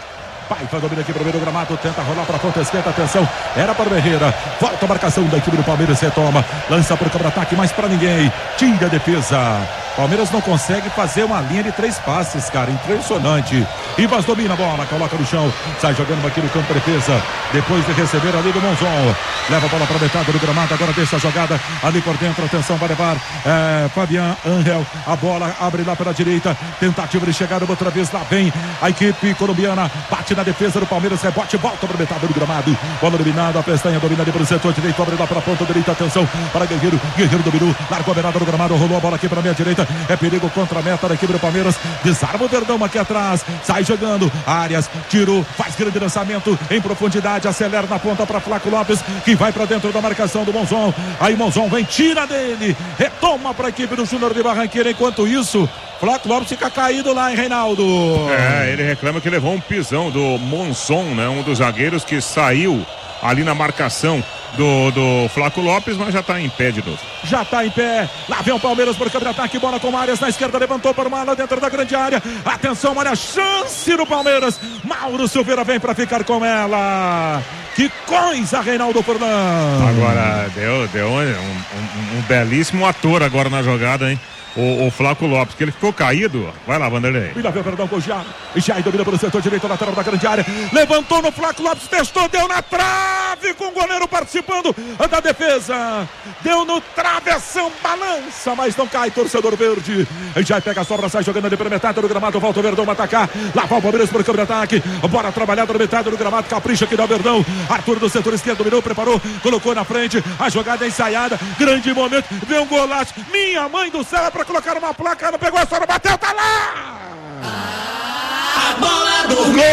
Paiva domina aqui primeiro gramado, tenta rolar para a ponta esquerda, atenção, era para o Herrera, volta a marcação da equipe do Palmeiras, retoma, lança para o contra-ataque, mas para ninguém, tira a defesa. Palmeiras não consegue fazer uma linha de 3 passes, cara, impressionante. Ibas domina a bola, coloca no chão, sai jogando aqui no campo de defesa, depois de receber ali do Monzon, leva a bola para a metade do gramado, agora deixa a jogada ali por dentro, atenção, vai levar Fabian Angel, a bola abre lá pela direita, tentativa de chegada outra vez, lá vem a equipe colombiana, bate na defesa do Palmeiras, rebote, volta para a metade do gramado, bola dominada, a Pestanha domina ali para o setor direito, abre lá para a ponta direita, atenção para Guerreiro, Guerreiro dominou, largou a beirada do gramado, rolou a bola aqui para a minha direita, é perigo contra a meta da equipe do Palmeiras, desarma o Verdão aqui atrás, sai jogando, Arias, tirou, faz grande lançamento em profundidade, acelera na ponta para Flaco Lopes, que vai para dentro da marcação do Monzon, aí Monzon vem, tira dele, retoma para a equipe do Júnior de Barranquilla, enquanto isso, Flaco Lopes fica caído lá, hein, Reinaldo? Ele reclama que levou um pisão do Monzon, né? Um dos zagueiros que saiu ali na marcação do Flaco Lopes, mas já está em pé de novo. Já está em pé, lá vem o Palmeiras por câmera de ataque, bola com Arias na esquerda, levantou para o Mala dentro da grande área, atenção, olha a chance do Palmeiras, Mauro Silveira vem para ficar com ela, que coisa, Reinaldo Fernando. Agora deu um belíssimo ator agora na jogada, hein? O Flaco Lopes, que ele ficou caído. Vai lá, Vanderlei. E lá vem o perdão com o Jair domina pelo setor direito, lateral da grande área. Levantou no Flaco Lopes, testou, deu na trave, com o goleiro participando da defesa. Deu no travessão, balança, mas não cai, torcedor verde. Jair pega a sobra, sai jogando ali pela metade do gramado, volta o Verdão atacar. Lá vai o Palmeiras por câmera de ataque. Bora trabalhar na metade do gramado, capricha aqui dá o Verdão. Arthur do setor esquerdo dominou, preparou, colocou na frente. A jogada é ensaiada, grande momento. Vem um golaço. Minha mãe do céu, é pra colocar uma placa, não pegou, só não bateu, tá lá! A bola do gol!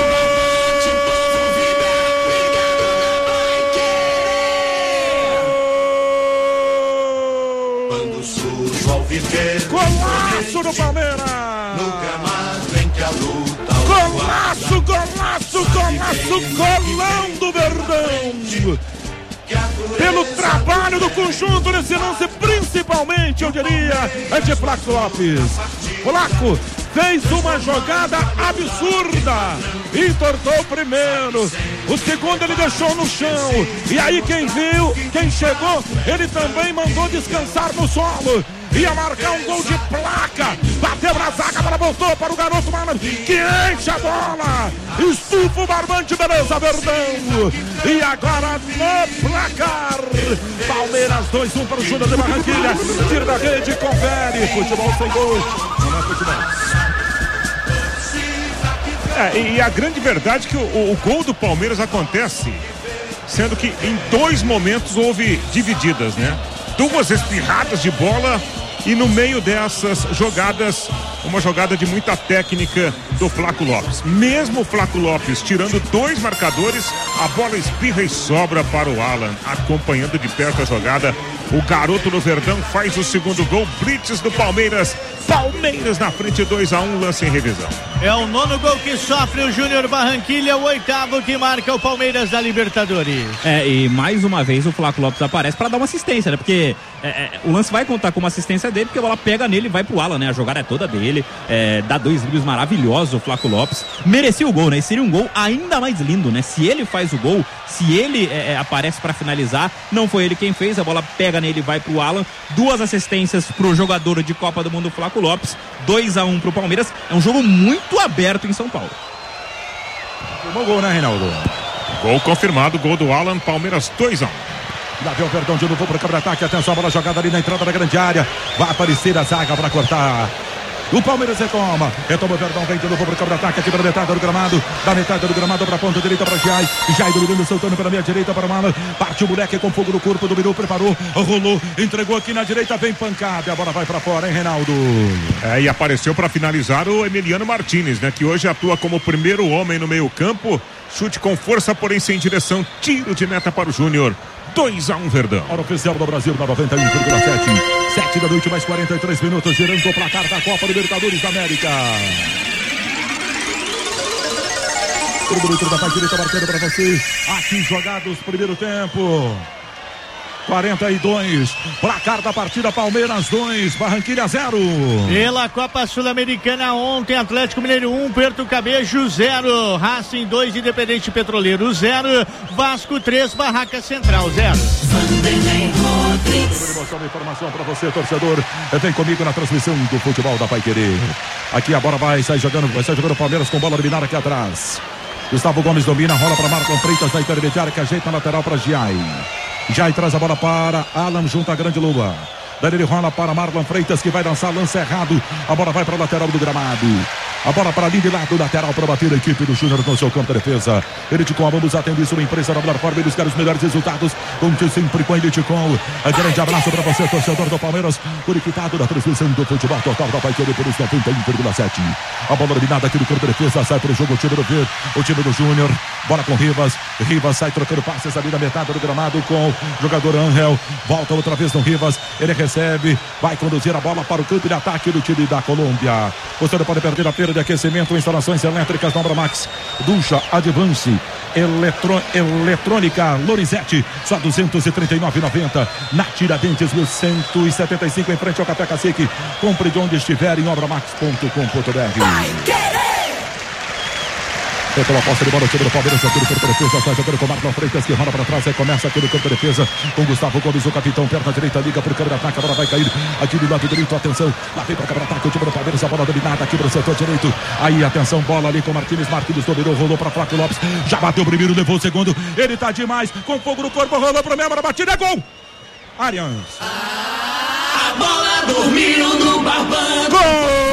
Quando surge ao viver, golaço do Palmeiras! No gramado em que a luta, golaço, golaço, golaço, golão do Verdão! Pelo trabalho do conjunto nesse lance, principalmente, eu diria, é de Flaco Lopes. Flaco fez uma jogada absurda, entortou o primeiro, o segundo ele deixou no chão, e aí quem viu, quem chegou, ele também mandou descansar no solo. Ia marcar um gol de placa, bateu na zaga, a bola voltou para o garoto Malan, que enche a bola, estufa o barbante, beleza, Verdão. E agora no placar, Palmeiras 2-1 para o Júnior de Barranquilla, tira da rede, confere, futebol sem gol, não é futebol. E a grande verdade é que o gol do Palmeiras acontece, sendo que em 2 momentos houve divididas, né? 2 espirradas de bola e no meio dessas jogadas, uma jogada de muita técnica do Flaco Lopes. Mesmo o Flaco Lopes tirando 2 marcadores, a bola espirra e sobra para o Alan, acompanhando de perto a jogada. O garoto do Verdão faz o segundo gol, blitz do Palmeiras. Palmeiras na frente, 2-1, lance em revisão. É o 9º gol que sofre o Júnior Barranquilla, o 8º que marca o Palmeiras da Libertadores. E mais uma vez o Flaco Lopes aparece para dar uma assistência, né? Porque o lance vai contar como assistência dele, porque a bola pega nele e vai pro Alan, né? A jogada é toda dele, dá 2 dribles maravilhosos o Flaco Lopes. Merecia o gol, né? E seria um gol ainda mais lindo, né? Se ele faz o gol, se ele aparece para finalizar, não foi ele quem fez, a bola pega nele e vai pro Alan. 2 assistências pro jogador de Copa do Mundo, Flaco Lopes, 2-1 pro Palmeiras. É um jogo muito aberto em São Paulo. Tomou gol, né, Reinaldo? Gol confirmado, gol do Alan, Palmeiras 2-1. Lá vem o Verdão de novo para o contra-ataque, atenção, a bola jogada ali na entrada da grande área, vai aparecer a zaga para cortar. O Palmeiras retoma o Verdão, vem de novo para o contra-ataque aqui pela metade do gramado, da metade do gramado para a ponta direita para Jair dominando, soltando pela meia direita para o Mala, parte o moleque com fogo no corpo, dominou, preparou, rolou, entregou aqui na direita, vem pancada, a bola vai para fora, hein, Reinaldo? E apareceu para finalizar o Emiliano Martínez, né, que hoje atua como primeiro homem no meio campo, chute com força, porém sem direção, tiro de meta para o Júnior. 2-1 Verdão. Hora oficial do Brasil na 91,7. 7 da noite mais 43 minutos, girando o placar da Copa Libertadores da América. O bonito da parte direita marcando para você. Aqui jogados primeiro tempo. 42. Placar da partida: Palmeiras 2, Barranquilla 0. Pela Copa Sul-Americana ontem, Atlético Mineiro 1, Puerto Cabello 0, Racing 2, Independente Petroleiro 0, Vasco 3, Barraca Central 0. Informação para você, torcedor. Vem comigo na transmissão do futebol da Paiquerê. Aqui a bola vai sair jogando o Palmeiras com bola eliminada aqui atrás. Gustavo Gomes domina, rola para Marlon Freitas na intermediária, que ajeita a lateral para Giai. Giai traz a bola para Alan junto à Grande Lua. Daí ele rola para Marlon Freitas, que vai lançar, lance errado. A bola vai para a lateral do gramado. A bola para ali de lado lateral para bater a equipe do Júnior no seu campo de defesa. Eliticom, vamos atender isso, uma empresa da melhor forma e buscar os melhores resultados. Conte sempre com a Eliticom. Grande abraço para você, torcedor do Palmeiras, conectado da transmissão do futebol total da Paiquerê por 91,7. A bola eliminada aqui do campo de defesa, sai para o jogo o time do Verde, o time do Júnior. Bola com Rivas. Rivas sai trocando passes ali na metade do gramado com o jogador Angel. Volta outra vez no Rivas. Ele recebe, vai conduzir a bola para o campo de ataque do time da Colômbia. Você não pode perder a feira de aquecimento, instalações elétricas da Obramax, Ducha Advance, Eletrônica Lorenzetti, só R$ 239,90. Na Tiradentes 1175, em frente ao Café Cacique. Compre de onde estiver em obramax.com.br. Pela posse de bola, o time do Palmeiras, aqui no campo de defesa, está jogando com o Marlon Freitas, que rola para trás, aí começa aqui no campo de defesa, com Gustavo Gomes, o capitão, perna direita, liga para o câmera ataque, a bola vai cair aqui do lado direito, atenção, lá vem para o câmera ataque, o time do Palmeiras, a bola dominada aqui para o setor direito, aí atenção, bola ali com Martínez dominou, rolou para Flávio Lopes, já bateu o primeiro, levou o segundo, ele tá demais, com fogo no corpo, rolou para o meio, a batida, é gol! Arians. A bola dormiu no barbante. Gol!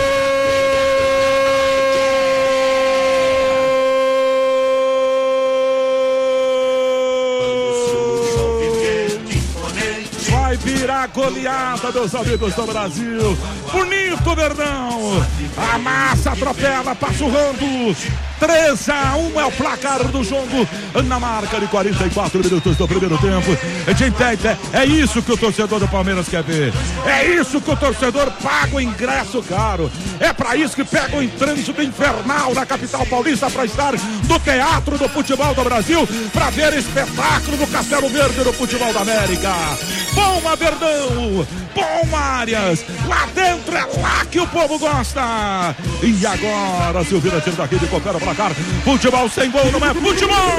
Virar goleada, meus amigos do Brasil. Bonito, Verdão. Amassa, atropela, passa o Rando. 3-1 é o placar do jogo na marca de 44 minutos do primeiro tempo. É isso que o torcedor do Palmeiras quer ver. É isso que o torcedor paga o ingresso caro. É para isso que pega o trânsito infernal na capital paulista para estar no Teatro do Futebol do Brasil, para ver espetáculo do Castelo Verde do Futebol da América. Bom, Verdão, bom, Arias, lá dentro é lá que o povo gosta. E agora, Silvina tira daqui de confere o placar. Futebol sem gol não é futebol.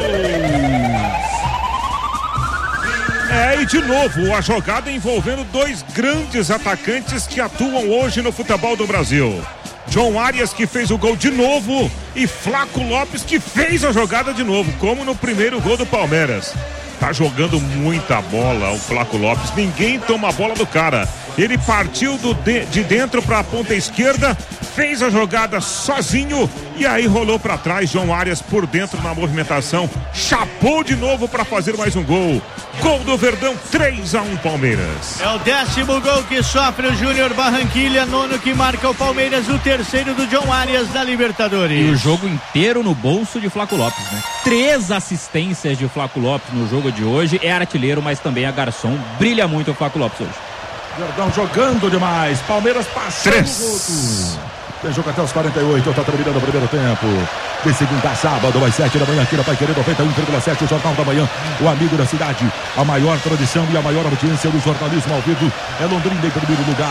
E de novo a jogada envolvendo dois grandes atacantes que atuam hoje no futebol do Brasil. John Arias, que fez o gol de novo, e Flaco Lopes, que fez a jogada de novo, como no primeiro gol do Palmeiras. Tá jogando muita bola o Flaco Lopes, ninguém toma a bola do cara. Ele partiu de dentro para a ponta esquerda, fez a jogada sozinho e aí rolou para trás. João Arias por dentro na movimentação, chapou de novo para fazer mais um gol. Gol do Verdão, 3-1 Palmeiras. É o 10º gol que sofre o Júnior Barranquilla, 9º que marca o Palmeiras, o 3º do John Arias na Libertadores. E o jogo inteiro no bolso de Flaco Lopes, né? 3 assistências de Flaco Lopes no jogo de hoje. É artilheiro, mas também é garçom. Brilha muito o Flaco Lopes hoje. Verdão jogando demais. Palmeiras passando o jogo. Tem jogo até os 48, está terminando o primeiro tempo. De segunda a sábado, às 7 da manhã, aqui na Paiquerê 91,7, o Jornal da Manhã, o amigo da cidade. A maior tradição e a maior audiência do jornalismo ao vivo é Londrina em primeiro lugar.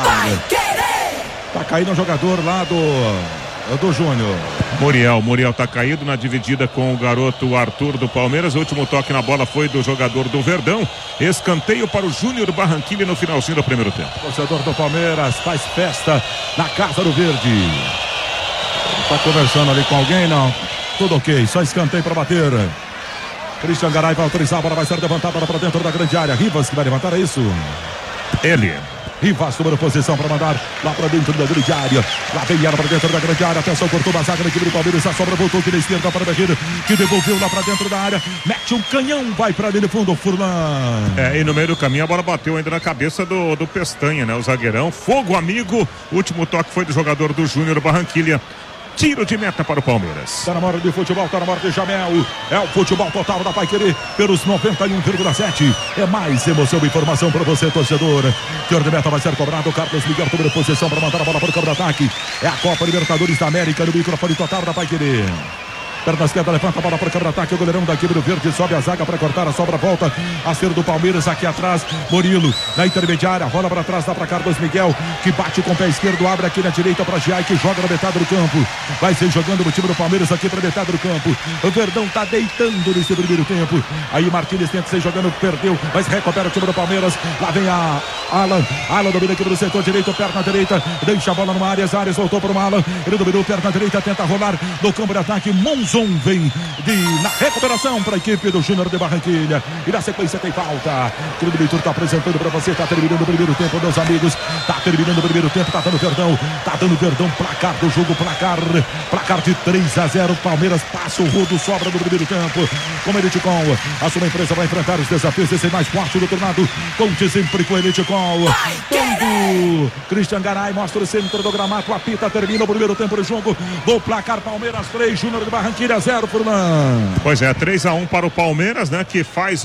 Tá caindo um jogador lá do Júnior. Muriel tá caído na dividida com o garoto Arthur do Palmeiras. O último toque na bola foi do jogador do Verdão. Escanteio para o Júnior Barranquilla no finalzinho do primeiro tempo. O torcedor do Palmeiras faz festa na Casa do Verde. Tá conversando ali com alguém? Não. Tudo ok, só escanteio para bater. Christian Garay vai autorizar, a bola vai ser levantada para dentro da grande área. Rivas que vai levantar, é isso? Ele. Rivas tomando posição para mandar lá para dentro da grande área. Lá vem ela para dentro da grande área. Atenção, cortou uma zaga no time do Palmeiras. A sobra voltou aqui na esquerda para o Berreiro, que devolveu lá para dentro da área. Mete um canhão, vai para ali no fundo, o Furlan. E no meio do caminho a bola bateu ainda na cabeça do Pestanha, né? O zagueirão. Fogo amigo. O último toque foi do jogador do Júnior Barranquilla. Tiro de meta para o Palmeiras. Tá na hora de futebol, tá na hora de Jamel. É o futebol total da Paiquerê pelos 91,7. É mais emoção e informação para você, torcedor. Tiro de meta vai ser cobrado. Carlos Miguel tomando posição para mandar a bola para o campo de ataque. É a Copa Libertadores da América no microfone total da Paiquerê. perna esquerda, levanta a bola para o contra-ataque, o goleirão da equipe do Verde sobe a zaga para cortar, a sobra volta, acerto do Palmeiras aqui atrás, Murilo na intermediária, rola para trás, dá para Carlos Miguel, que bate com o pé esquerdo, abre aqui na direita para Giai, que joga na metade do campo, vai ser jogando o time do Palmeiras aqui para metade do campo, o Verdão tá deitando nesse primeiro tempo, aí Martínez tenta ser jogando, perdeu, mas recupera o time do Palmeiras, lá vem a Alan domina aqui pelo setor direito, perna direita, deixa a bola no Arias voltou para o Alan, ele dominou perna direita, tenta rolar no campo de ataque, Monzon vem na recuperação para a equipe do Júnior de Barranquilha, e na sequência tem falta, o time do Leitor está apresentando para você, está terminando o primeiro tempo, meus amigos, está terminando o primeiro tempo, está dando Verdão, placar do jogo, placar de 3-0, Palmeiras passa o rodo, sobra no primeiro tempo, com Elite Com, a sua empresa vai enfrentar os desafios de ser mais forte do tornado, conte sempre com Elite Com, quando Christian Garay mostra o centro do gramado, apita, termina o primeiro tempo do jogo, do placar Palmeiras 3, Júnior de Barranquilha 0, Furlan. Pois é, 3-1 para o Palmeiras, né, que faz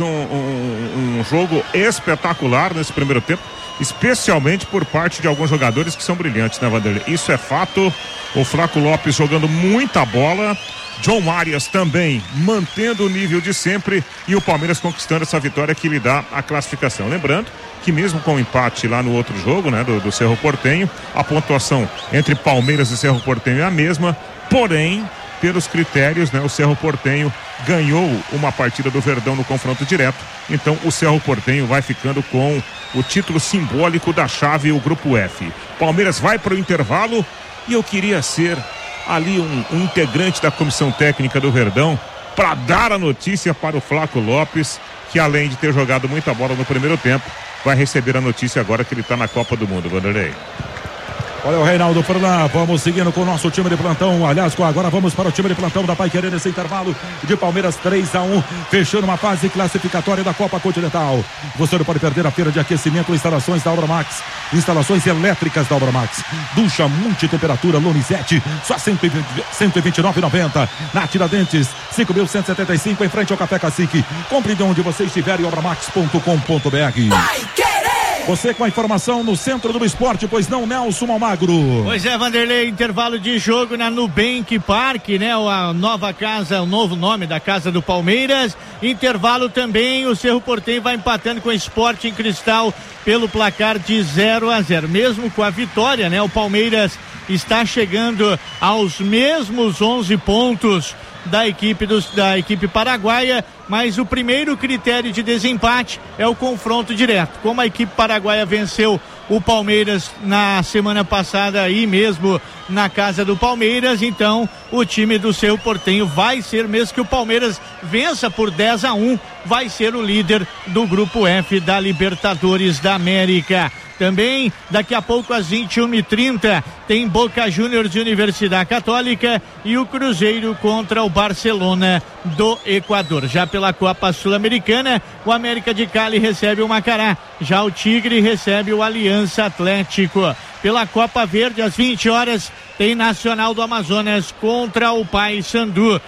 um jogo espetacular nesse primeiro tempo, especialmente por parte de alguns jogadores que são brilhantes, né, Vanderlei? Isso é fato, o Flaco Lopes jogando muita bola, John Arias também mantendo o nível de sempre e o Palmeiras conquistando essa vitória que lhe dá a classificação. Lembrando que mesmo com o empate lá no outro jogo, né, do Cerro Porteño, a pontuação entre Palmeiras e Cerro Porteño é a mesma, porém, pelos critérios, né, o Cerro Porteño ganhou uma partida do Verdão no confronto direto, então o Cerro Porteño vai ficando com o título simbólico da chave, o Grupo F. Palmeiras vai para o intervalo e eu queria ser ali um integrante da comissão técnica do Verdão para dar a notícia para o Flaco Lopes, que além de ter jogado muita bola no primeiro tempo, vai receber a notícia agora que ele está na Copa do Mundo, Vanderlei. Olha o Reinaldo Furlan, vamos seguindo com o nosso time de plantão, aliás, agora vamos para o time de plantão da Paiquerê nesse intervalo de Palmeiras 3-1, fechando uma fase classificatória da Copa Continental. Você não pode perder a feira de aquecimento, instalações da Obra Max, instalações elétricas da Obra Max, ducha multitemperatura Lonisete, só R$ 129,90, na Tiradentes 5.175, em frente ao Café Cacique. Compre de onde você estiver em obramax.com.br. Você com a informação no Centro do Esporte, pois não, Nelson Almagro? Pois é, Vanderlei, intervalo de jogo na Nubank Park, né? A nova casa, o novo nome da casa do Palmeiras. Intervalo também, o Cerro Porteño vai empatando com o Sporting Cristal pelo placar de 0-0. Mesmo com a vitória, né? O Palmeiras está chegando aos mesmos 11 pontos da equipe paraguaia, mas o primeiro critério de desempate é o confronto direto. Como a equipe paraguaia venceu o Palmeiras na semana passada aí mesmo na casa do Palmeiras, então o time do Cerro Porteño vai ser, mesmo que o Palmeiras vença por 10-1, vai ser o líder do Grupo F da Libertadores da América. Também, daqui a pouco às 21h30, tem Boca Juniors de Universidade Católica e o Cruzeiro contra o Barcelona do Equador. Já pela Copa Sul-Americana, o América de Cali recebe o Macará, já o Tigre recebe o Aliança Atlético. Pela Copa Verde, às 20 horas, tem Nacional do Amazonas contra o Paysandu.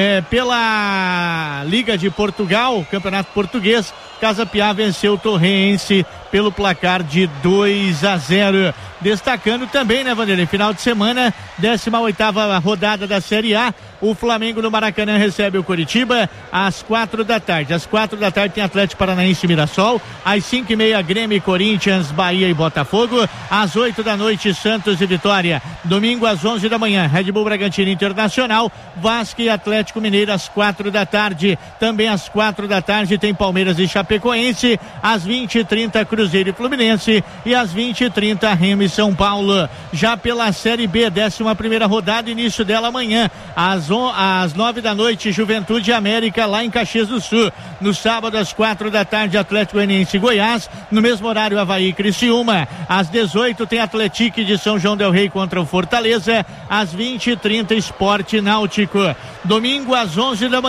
Pela Liga de Portugal, Campeonato Português, Casa Piá venceu o Torrense pelo placar de 2-0. Destacando também, né, Vanderlei, final de semana, 18ª rodada da Série A, o Flamengo no Maracanã recebe o Coritiba às 4h. Às 4h tem Atlético Paranaense e Mirassol, às 5h30 Grêmio, Corinthians, Bahia e Botafogo, às 8h, Santos e Vitória. Domingo às 11h, Red Bull Bragantino Internacional, Vasco e Atlético Mineiro às 4h. Também às 4h tem Palmeiras e Chapecoense, às 20h30 Cruzeiro e Fluminense e às 20h30 Remo e São Paulo. Já pela Série B, 11ª rodada, início dela amanhã, às 9h, Juventude e América lá em Caxias do Sul. No sábado às 4h, Atlético Goianiense e Goiás. No mesmo horário, Avaí e Criciúma. Às 18h tem Atlético de São João del Rei contra o Fortaleza. Às 20h30 Sport Náutico. Domingo às 11h,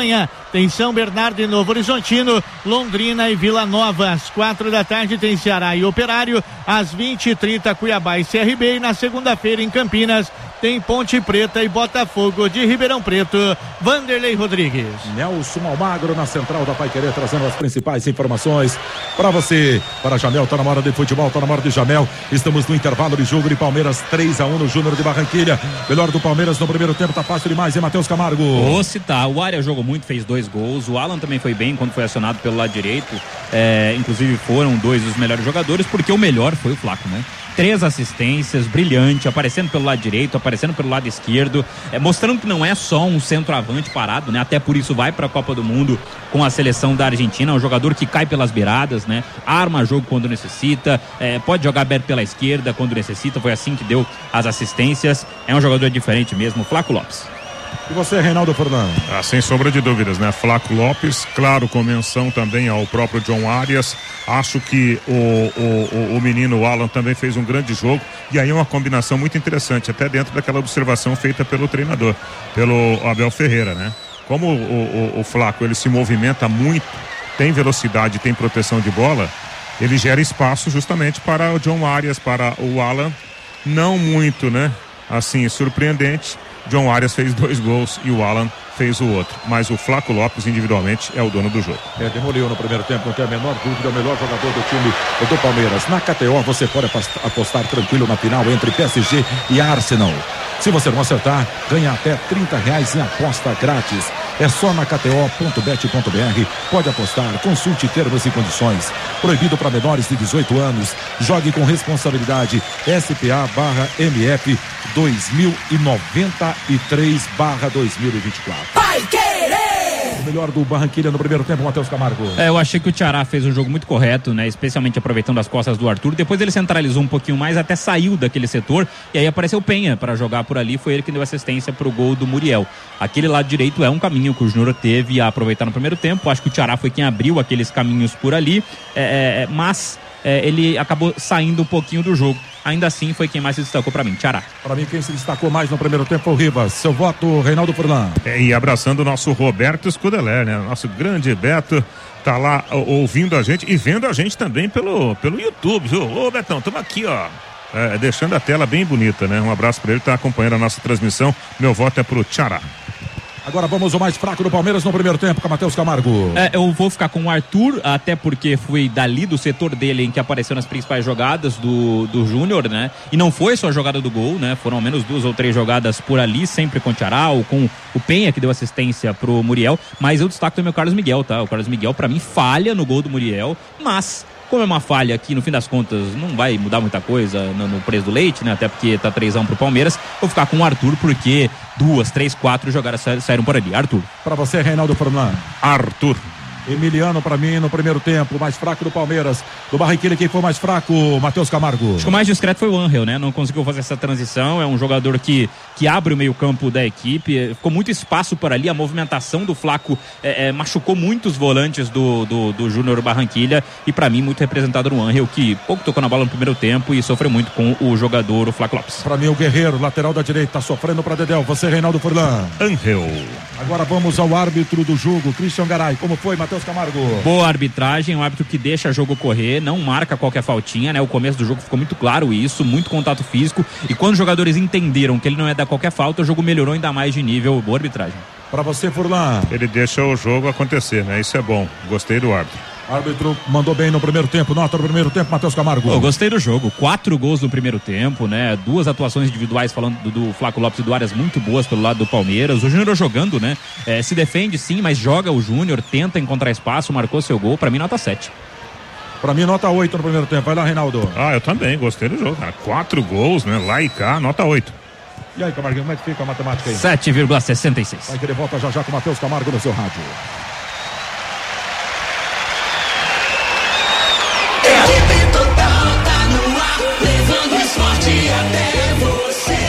tem São Bernardo e Novo Horizontino, Londrina e Vila Nova. Às 4 da tarde tem Ceará e Operário, às 20h30 Cuiabá e CRB, e na segunda-feira em Campinas tem Ponte Preta e Botafogo de Ribeirão Preto. Vanderlei Rodrigues. Nelson Almagro na central da Paiquerê, trazendo as principais informações para você. Para Jamel, tá na hora de futebol, tá na hora de Jamel. Estamos no intervalo de jogo de Palmeiras, 3-1 no Júnior de Barranquilha. Melhor do Palmeiras no primeiro tempo, tá fácil demais, hein, Matheus Camargo? Vou citar, o Arias jogou muito, fez 2 gols, o Alan também foi bem quando foi acionado pelo lado direito, inclusive foram 2 dos melhores jogadores, porque o melhor foi o Flaco, né? 3 assistências, brilhante, aparecendo pelo lado direito, aparecendo pelo lado esquerdo, mostrando que não é só um centroavante parado, né? Até por isso vai para a Copa do Mundo com a seleção da Argentina, um jogador que cai pelas beiradas, né? Arma jogo quando necessita, pode jogar aberto pela esquerda quando necessita, foi assim que deu as assistências, é um jogador diferente mesmo, Flaco Lopes. E você, Reinaldo Fernando? Sem sombra de dúvidas, né? Flaco Lopes, claro, com menção também ao próprio John Arias. Acho que o menino Alan também fez um grande jogo. E aí é uma combinação muito interessante, até dentro daquela observação feita pelo treinador, pelo Abel Ferreira, né? Como o Flaco, ele se movimenta muito, tem velocidade, tem proteção de bola, ele gera espaço justamente para o John Arias, para o Alan. Não muito, né? Assim, surpreendente. John Arias fez 2 gols e o Alan fez o outro, mas o Flaco Lopes individualmente é o dono do jogo. Demoliu no primeiro tempo, não tem a menor dúvida, o melhor jogador do time do Palmeiras. Na KTO você pode apostar tranquilo na final entre PSG e Arsenal. Se você não acertar, ganha até R$30 em aposta grátis. É só na kto.bet.br. Pode apostar, consulte termos e condições. Proibido para menores de 18 anos. Jogue com responsabilidade. SPA/MF 2093/2024. Vai querer! O melhor do Barranquilha no primeiro tempo, Matheus Camargo. Eu achei que o Ceará fez um jogo muito correto, né? Especialmente aproveitando as costas do Arthur. Depois ele centralizou um pouquinho mais, até saiu daquele setor. E aí apareceu o Penha para jogar por ali. Foi ele que deu assistência pro gol do Muriel. Aquele lado direito é um caminho que o Júnior teve a aproveitar no primeiro tempo. Acho que o Ceará foi quem abriu aqueles caminhos por ali. Mas ele acabou saindo um pouquinho do jogo. Ainda assim, foi quem mais se destacou para mim, Ceará. Para mim, quem se destacou mais no primeiro tempo foi o Ribas. Seu voto, Reinaldo Furlan. E abraçando o nosso Roberto Scudeler, né? Nosso grande Beto tá lá ouvindo a gente e vendo a gente também pelo YouTube, viu? Ô, Betão, estamos aqui, ó. Deixando a tela bem bonita, né? Um abraço para ele, tá acompanhando a nossa transmissão. Meu voto é pro Ceará. Agora vamos ao mais fraco do Palmeiras no primeiro tempo, com Matheus Camargo. Eu vou ficar com o Arthur, até porque foi dali do setor dele em que apareceu nas principais jogadas do Júnior, né? E não foi só a jogada do gol, né? Foram ao menos 2 ou 3 jogadas por ali, sempre com o Ceará ou com o Penha, que deu assistência pro Muriel. Mas eu destaco também o Carlos Miguel, tá? O Carlos Miguel, pra mim, falha no gol do Muriel, mas como é uma falha aqui, no fim das contas, não vai mudar muita coisa no preço do leite, né? Até porque tá 3-1 pro Palmeiras. Vou ficar com o Arthur, porque 2, 3, 4 jogadas saíram por ali. Arthur. Pra você, Reinaldo Fernando. Arthur. Emiliano, pra mim, no primeiro tempo, mais fraco do Palmeiras. Do Barranquilla, quem foi mais fraco? Matheus Camargo. Acho que o mais discreto foi o Angel, né? Não conseguiu fazer essa transição. É um jogador que abre o meio-campo da equipe. Ficou muito espaço por ali. A movimentação do Flaco machucou muito os volantes do Júnior Barranquilla. E pra mim, muito representado no Angel, que pouco tocou na bola no primeiro tempo e sofreu muito com o jogador, o Flaco Lopes. Pra mim, o Guerreiro, lateral da direita, tá sofrendo pra Dedéu. Você, Reinaldo Furlan. Angel. Agora vamos ao árbitro do jogo, Christian Garay. Como foi, Matheus Camargo? Boa arbitragem, um árbitro que deixa o jogo correr, não marca qualquer faltinha, né? O começo do jogo ficou muito claro isso, muito contato físico, e quando os jogadores entenderam que ele não ia dar qualquer falta, o jogo melhorou ainda mais de nível. Boa arbitragem. Pra você, Furlan. Ele deixa o jogo acontecer, né? Isso é bom. Gostei do árbitro. Árbitro mandou bem no primeiro tempo. Nota no primeiro tempo, Matheus Camargo. Eu gostei do jogo. 4 gols no primeiro tempo, né? 2 atuações individuais, falando do Flaco Lopes e do Arias, muito boas pelo lado do Palmeiras. O Júnior jogando, né? Se defende sim, mas joga o Júnior, tenta encontrar espaço, marcou seu gol. Pra mim, nota 7. Pra mim, nota 8 no primeiro tempo. Vai lá, Reinaldo. Eu também gostei do jogo, cara. 4 gols, né? Lá e cá, nota 8. E aí, Camargo, como é que fica a matemática aí? 7,66. Vai querer volta já com o Matheus Camargo no seu rádio. Até você.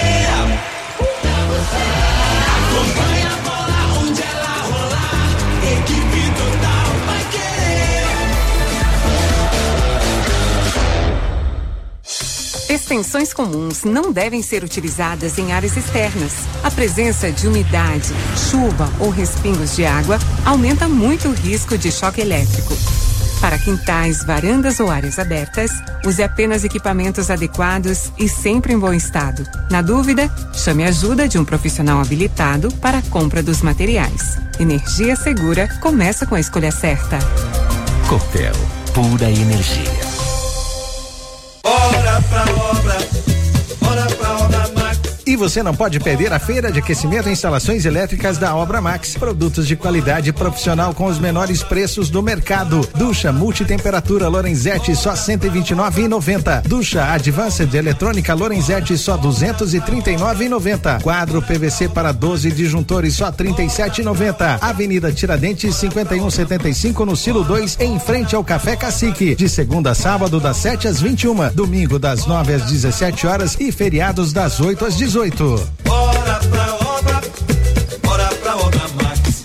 Acompanha a bola onde ela rolar. Equipe total vai querer. Suspensões comuns não devem ser utilizadas em áreas externas. A presença de umidade, chuva ou respingos de água aumenta muito o risco de choque elétrico. Para quintais, varandas ou áreas abertas, use apenas equipamentos adequados e sempre em bom estado. Na dúvida, chame a ajuda de um profissional habilitado para a compra dos materiais. Energia segura começa com a escolha certa. Copel, pura energia. Bora pra obra Max. E você não pode perder a feira de aquecimento e instalações elétricas da Obra Max. Produtos de qualidade profissional com os menores preços do mercado. Ducha multitemperatura Lorenzetti só R$129,90. Ducha Advanced eletrônica Lorenzetti só R$239,90. Quadro PVC para 12 disjuntores só R$37,90. Avenida Tiradentes 5175 no Silo 2, em frente ao Café Cacique. De segunda a sábado das 7 às 21, domingo das 9 às 17 horas e feriados das 8 às 18. Bora pra obra Max.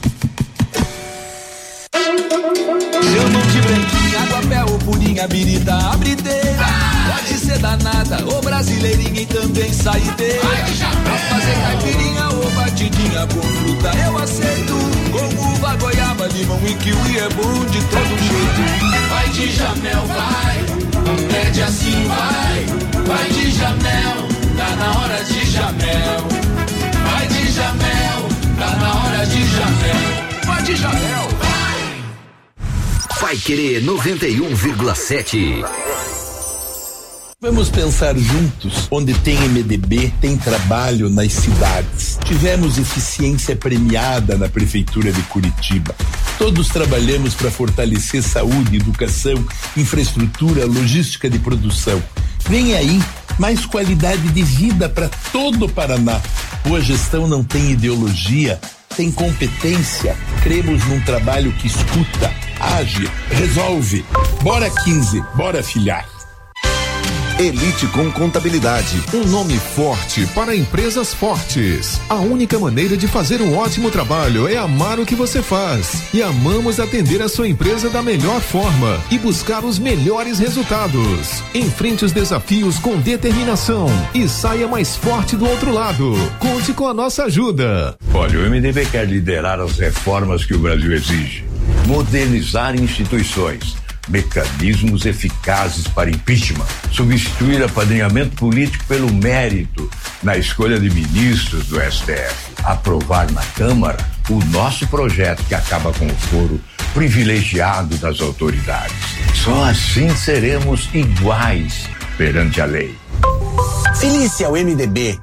Chamam de branquinha, aguapé ou purinha, birita, abrideira. Pode ser danada ou brasileirinha e também saideira. Pra fazer caipirinha ou batidinha com fruta eu aceito. Com uva, goiaba, limão e kiwi é bom de todo jeito. Vai de Jamel, vai. Pede assim, vai. Vai de Jamel. Tá na hora de Jamel. Vai de Jamel. Tá na hora de Jamel. Vai de Jamel. Vai Querer 91,7. Vamos pensar juntos. Onde tem MDB, tem trabalho nas cidades. Tivemos eficiência premiada na Prefeitura de Curitiba. Todos trabalhamos para fortalecer saúde, educação, infraestrutura, logística de produção. Vem aí mais qualidade de vida para todo o Paraná. Boa gestão não tem ideologia, tem competência. Cremos num trabalho que escuta, age, resolve. Bora 15, bora filiar. Elite com Contabilidade, um nome forte para empresas fortes. A única maneira de fazer um ótimo trabalho é amar o que você faz. E amamos atender a sua empresa da melhor forma e buscar os melhores resultados. Enfrente os desafios com determinação e saia mais forte do outro lado. Conte com a nossa ajuda. Olha, o MDB quer liderar as reformas que o Brasil exige, modernizar instituições, mecanismos eficazes para impeachment, substituir apadrinhamento político pelo mérito na escolha de ministros do STF, aprovar na Câmara o nosso projeto que acaba com o foro privilegiado das autoridades. Só assim seremos iguais perante a lei. Filie-se ao MDB.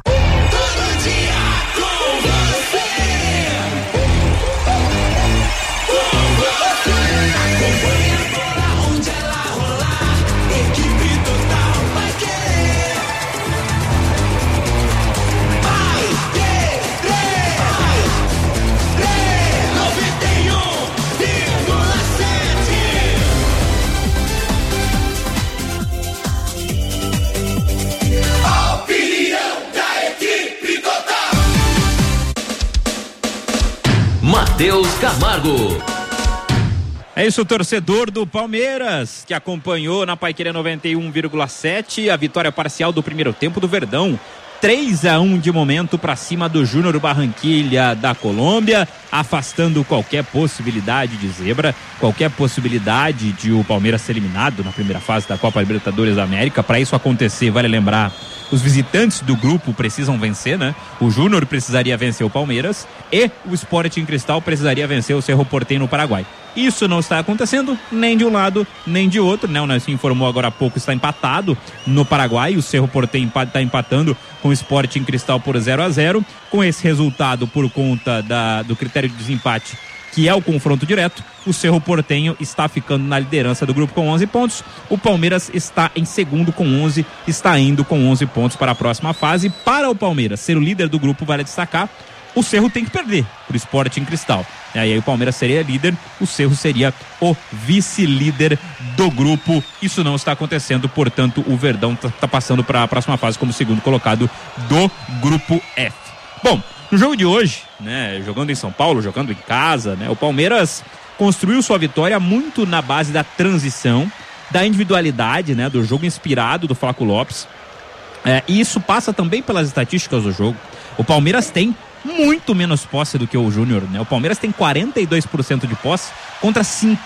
Matheus Camargo. É isso, torcedor do Palmeiras, que acompanhou na Paiquerê 91,7 a vitória parcial do primeiro tempo do Verdão. 3-1 de momento para cima do Júnior Barranquilla da Colômbia, afastando qualquer possibilidade de zebra, qualquer possibilidade de o Palmeiras ser eliminado na primeira fase da Copa Libertadores da América. Para isso acontecer, vale lembrar, os visitantes do grupo precisam vencer, né? O Júnior precisaria vencer o Palmeiras e o Sporting Cristal precisaria vencer o Cerro Porteño no Paraguai. Isso não está acontecendo nem de um lado nem de outro, né? O Nelson informou agora há pouco, está empatado no Paraguai. O Cerro Porteño está empatando com o Sporting Cristal por 0-0. Com esse resultado, por conta do critério de desempate, que é o confronto direto, o Cerro Porteño está ficando na liderança do grupo com 11 pontos. O Palmeiras está em segundo com 11, está indo com 11 pontos para a próxima fase. Para o Palmeiras ser o líder do grupo, vale destacar, o Cerro tem que perder para o Sporting Cristal. E aí o Palmeiras seria líder, o Cerro seria o vice-líder do grupo. Isso não está acontecendo, portanto o Verdão está passando para a próxima fase como segundo colocado do grupo F. Bom, no jogo de hoje, né, jogando em São Paulo, jogando em casa, né, o Palmeiras construiu sua vitória muito na base da transição, da individualidade, né, do jogo inspirado do Flaco Lopes. E isso passa também pelas estatísticas do jogo. O Palmeiras tem muito menos posse do que o Júnior, né? O Palmeiras tem 42% de posse contra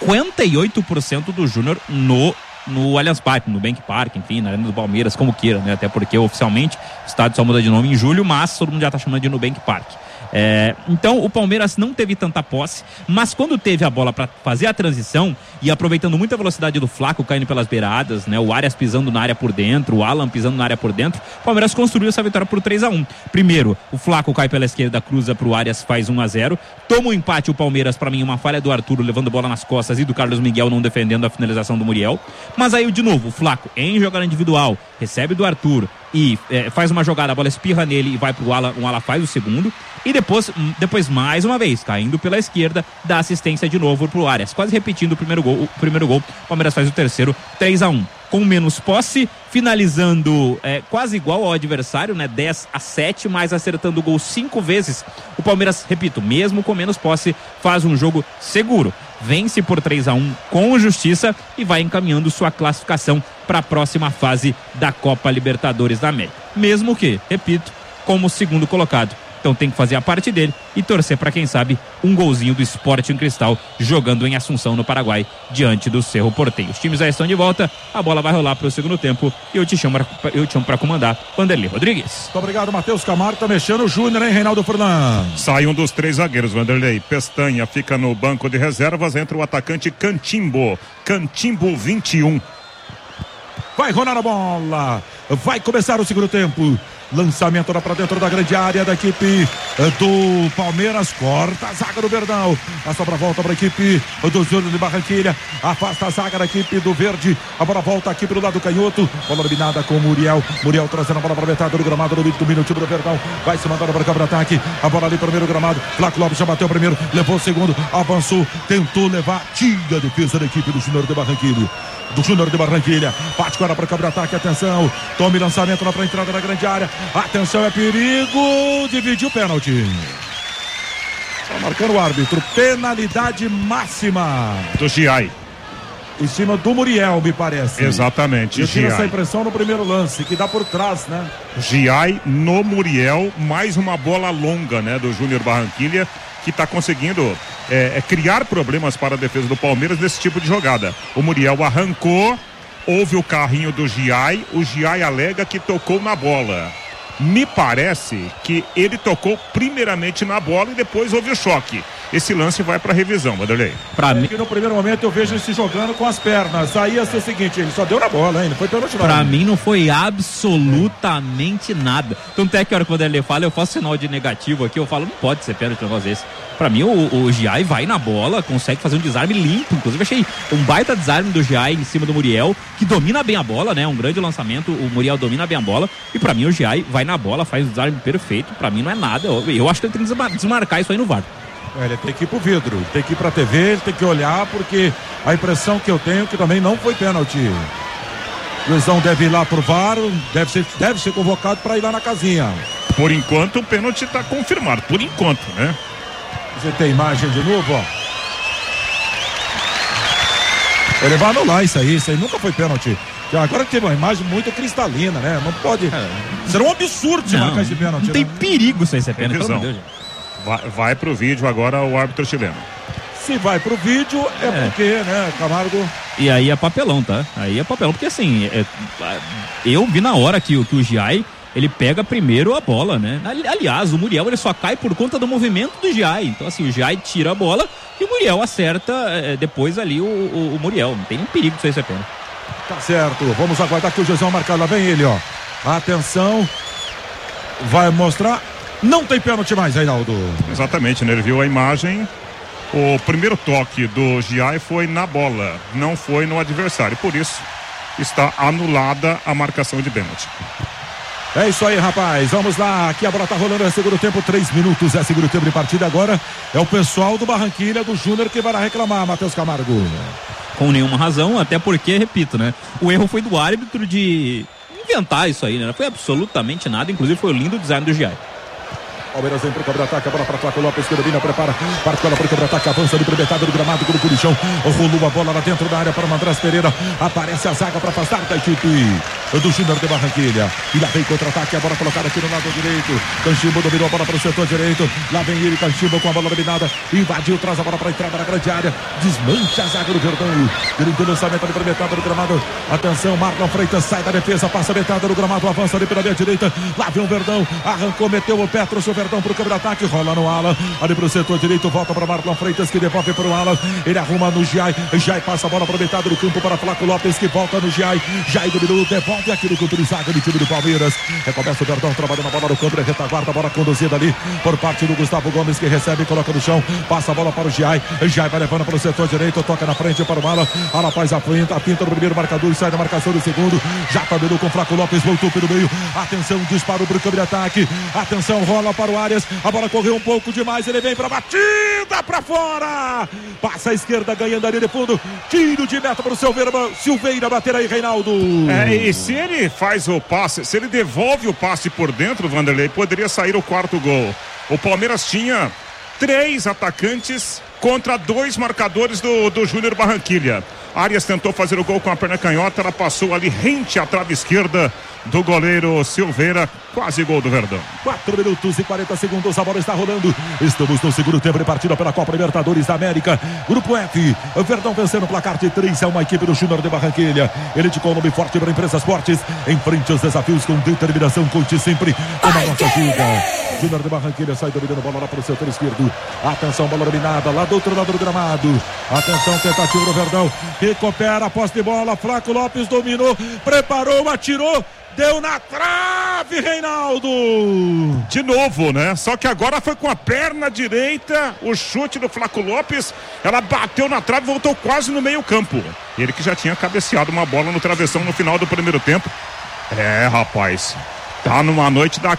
58% do Júnior no Allianz Parque, no Bank Park, enfim, na Arena do Palmeiras, como queira, né? Até porque oficialmente o estádio só muda de nome em julho, mas todo mundo já tá chamando de Nubank Park. Então o Palmeiras não teve tanta posse, mas quando teve a bola para fazer a transição e aproveitando muita velocidade do Flaco caindo pelas beiradas, né, o Arias pisando na área por dentro, o Alan pisando na área por dentro, o Palmeiras construiu essa vitória por 3-1. Primeiro, o Flaco cai pela esquerda, cruza pro Arias, faz 1-0. Toma o empate o Palmeiras, para mim uma falha do Arturo levando bola nas costas e do Carlos Miguel não defendendo a finalização do Muriel. Mas aí de novo, o Flaco em jogada individual, recebe do Arturo e faz uma jogada, a bola espirra nele e vai pro Alan, o Alan faz o segundo. E depois mais uma vez, caindo pela esquerda, dá assistência de novo pro Arias, quase repetindo o primeiro gol. O Palmeiras faz o terceiro, 3-1. Com menos posse, finalizando quase igual ao adversário, né? 10-7, mas acertando o gol 5 vezes. O Palmeiras, repito, mesmo com menos posse, faz um jogo seguro. Vence por 3-1 com justiça e vai encaminhando sua classificação para a próxima fase da Copa Libertadores da América. Mesmo que, repito, como segundo colocado. Então tem que fazer a parte dele e torcer para, quem sabe, um golzinho do Sporting Cristal jogando em Assunção, no Paraguai, diante do Cerro Porteño. Os times já estão de volta, a bola vai rolar para o segundo tempo e eu te chamo para comandar, Vanderlei Rodrigues. Muito obrigado, Matheus Camargo. Tá mexendo o Júnior, hein, Reinaldo Fernandes? Sai um dos 3 zagueiros, Vanderlei. Pestanha fica no banco de reservas, entra o atacante Cantimbo 21. Vai rolar a bola, vai começar o segundo tempo. Lançamento lá pra dentro da grande área da equipe do Palmeiras. Corta a zaga do Verdão. A sobra volta pra equipe do Júnior de Barranquilha. Afasta a zaga da equipe do Verde. A bola volta aqui pelo lado canhoto. Bola eliminada com o Muriel. Muriel trazendo a bola pra metade do gramado do minutinho do Verdão. Vai se mandando para o contra-ataque. A bola ali primeiro gramado. Flaco Lopes já bateu o primeiro. Levou o segundo. Avançou. Tentou levar. Tira a defesa da equipe do Júnior de Barranquilha. Bate agora para o contra-ataque. Atenção. Tome lançamento lá para a entrada da grande área. Atenção, é perigo. Dividiu o pênalti. Está marcando o árbitro. Penalidade máxima do Giai. Em cima do Muriel, me parece. Exatamente. Eu tive essa impressão no primeiro lance, que dá por trás, né? Giai no Muriel. Mais uma bola longa, né, do Júnior Barranquilha, que está conseguindo criar problemas para a defesa do Palmeiras nesse tipo de jogada. O Muriel arrancou, houve o carrinho do Giai, o Giai alega que tocou na bola. Me parece que ele tocou primeiramente na bola e depois houve o choque. Esse lance vai para revisão, Vanderlei. Para mim, no primeiro momento eu vejo ele se jogando com as pernas. Aí ia ser o seguinte, ele só deu na bola, hein? Não foi pênalti. Para mim não foi absolutamente nada. Tanto é que a hora que o Vanderlei fala, eu faço sinal de negativo aqui, eu falo, não pode ser pênalti um negócio desse. Pra mim o Giai vai na bola, consegue fazer um desarme limpo. Inclusive achei um baita desarme do Giai em cima do Muriel, que domina bem a bola, né? Um grande lançamento, o Muriel domina bem a bola. E pra mim o Giai vai na bola, faz o desarme perfeito. Pra mim não é nada, eu acho que ele tem que desmarcar isso aí no VAR. Ele tem que ir pro vidro, ele tem que ir pra TV, ele tem que olhar, porque a impressão que eu tenho é que também não foi pênalti. O Luizão deve ir lá pro VAR, deve ser convocado pra ir lá na casinha. Por enquanto o pênalti tá confirmado, por enquanto, né? Você tem imagem de novo, ó. Ele vai anular isso aí nunca foi pênalti. Agora teve uma imagem muito cristalina, né? Não pode. Será um absurdo se marcar esse pênalti. Não tem perigo sem ser pênalti, pelo amor de Deus. Vai pro vídeo agora o árbitro chileno. Se vai pro vídeo porque, né, Camargo. E aí é papelão, tá? Aí é papelão, porque assim, eu vi na hora que o Giai, ele pega primeiro a bola, né? Aliás, o Muriel, ele só cai por conta do movimento do Giai. Então assim, o Giai tira a bola e o Muriel acerta depois ali o Muriel. Não tem nenhum perigo de ser pênalti. Tá certo, vamos aguardar que o José marcar. Lá vem ele, ó. Atenção, vai mostrar. Não tem pênalti mais, Reinaldo. Exatamente, né? Ele viu a imagem. O primeiro toque do Giai foi na bola, não foi no adversário. Por isso, está anulada a marcação de pênalti. É isso aí, rapaz. Vamos lá. Aqui a bola tá rolando. É segundo tempo, 3 minutos. É segundo tempo de partida. Agora é o pessoal do Barranquilha, do Júnior, que vai lá reclamar, Matheus Camargo. Com nenhuma razão, até porque, repito, né? O erro foi do árbitro de inventar isso aí, né? Não foi absolutamente nada. Inclusive foi o lindo design do Giai. Palmeiras vem pro contra-ataque, a bola para Flaco Lopes, que domina, prepara, parte ela pro contra-ataque, avança ali pro metade do gramado, grupo de chão, rolou a bola lá dentro da área para o Andrés Pereira, aparece a zaga para afastar da equipe do Júnior de Barranquilha, e lá vem contra-ataque, a bola colocada aqui no lado direito, Canchimbo dominou a bola para o setor direito, lá vem ele, Canchimbo com a bola dominada, invadiu, traz a bola para a entrada na grande área, desmancha a zaga do Verdão, ele do lançamento ali para metade do gramado, atenção, Marlon Freitas sai da defesa, passa a metade do gramado, avança ali pela minha direita, lá vem o Verdão, arrancou, meteu o pé, trouxe o Verdão pro câmbio de ataque, rola no ala, ali pro setor direito, volta para Marlon Freitas, que devolve para o ala, ele arruma no Giai, Giai passa a bola para metade do campo para Flaco Lopes, que volta no Giai, Giai dominou, devolve aqui no campo de zaga do time do Palmeiras, recomeça o Verdão, trabalhando a bola no campo de retaguarda, a bola conduzida ali por parte do Gustavo Gomes, que recebe e coloca no chão, passa a bola para o Giai, Giai vai levando para o setor direito, toca na frente para o ala, ala faz a pinta no primeiro marcador e sai da marcação do segundo, já tabelou com o Flaco Lopes, voltou pelo meio, atenção, disparou para o campo de ataque, atenção, rola para o Arias, a bola correu um pouco demais, ele vem para batida para fora, passa a esquerda, ganhando ali de fundo, tiro de meta para o Silveira bater aí, Reinaldo. E se ele faz o passe, se ele devolve o passe por dentro, Vanderlei, poderia sair o quarto gol. O Palmeiras tinha 3 atacantes contra 2 marcadores do Júnior Barranquilha. Arias tentou fazer o gol com a perna canhota, ela passou ali rente à trave esquerda do goleiro Silveira, quase gol do Verdão. 4 minutos e 40 segundos, a bola está rolando, estamos no segundo tempo de partida pela Copa Libertadores da América, Grupo F, o Verdão vencendo o placar de 3 a 1, a equipe do Júnior de Barranquilha, ele de nome forte para Empresas Fortes, enfrente os desafios com determinação, conte sempre com a nossa ajuda. Júnior de Barranquilha sai dominando a bola lá para o setor esquerdo, atenção, bola dominada lá do outro lado do gramado, atenção, tentativa do Verdão, recupera a posse de bola, Flaco Lopes dominou, preparou, atirou, deu na trave, Reinaldo! De novo, né? Só que agora foi com a perna direita, o chute do Flaco Lopes, ela bateu na trave e voltou quase no meio campo. Ele que já tinha cabeceado uma bola no travessão no final do primeiro tempo. Rapaz, tá numa noite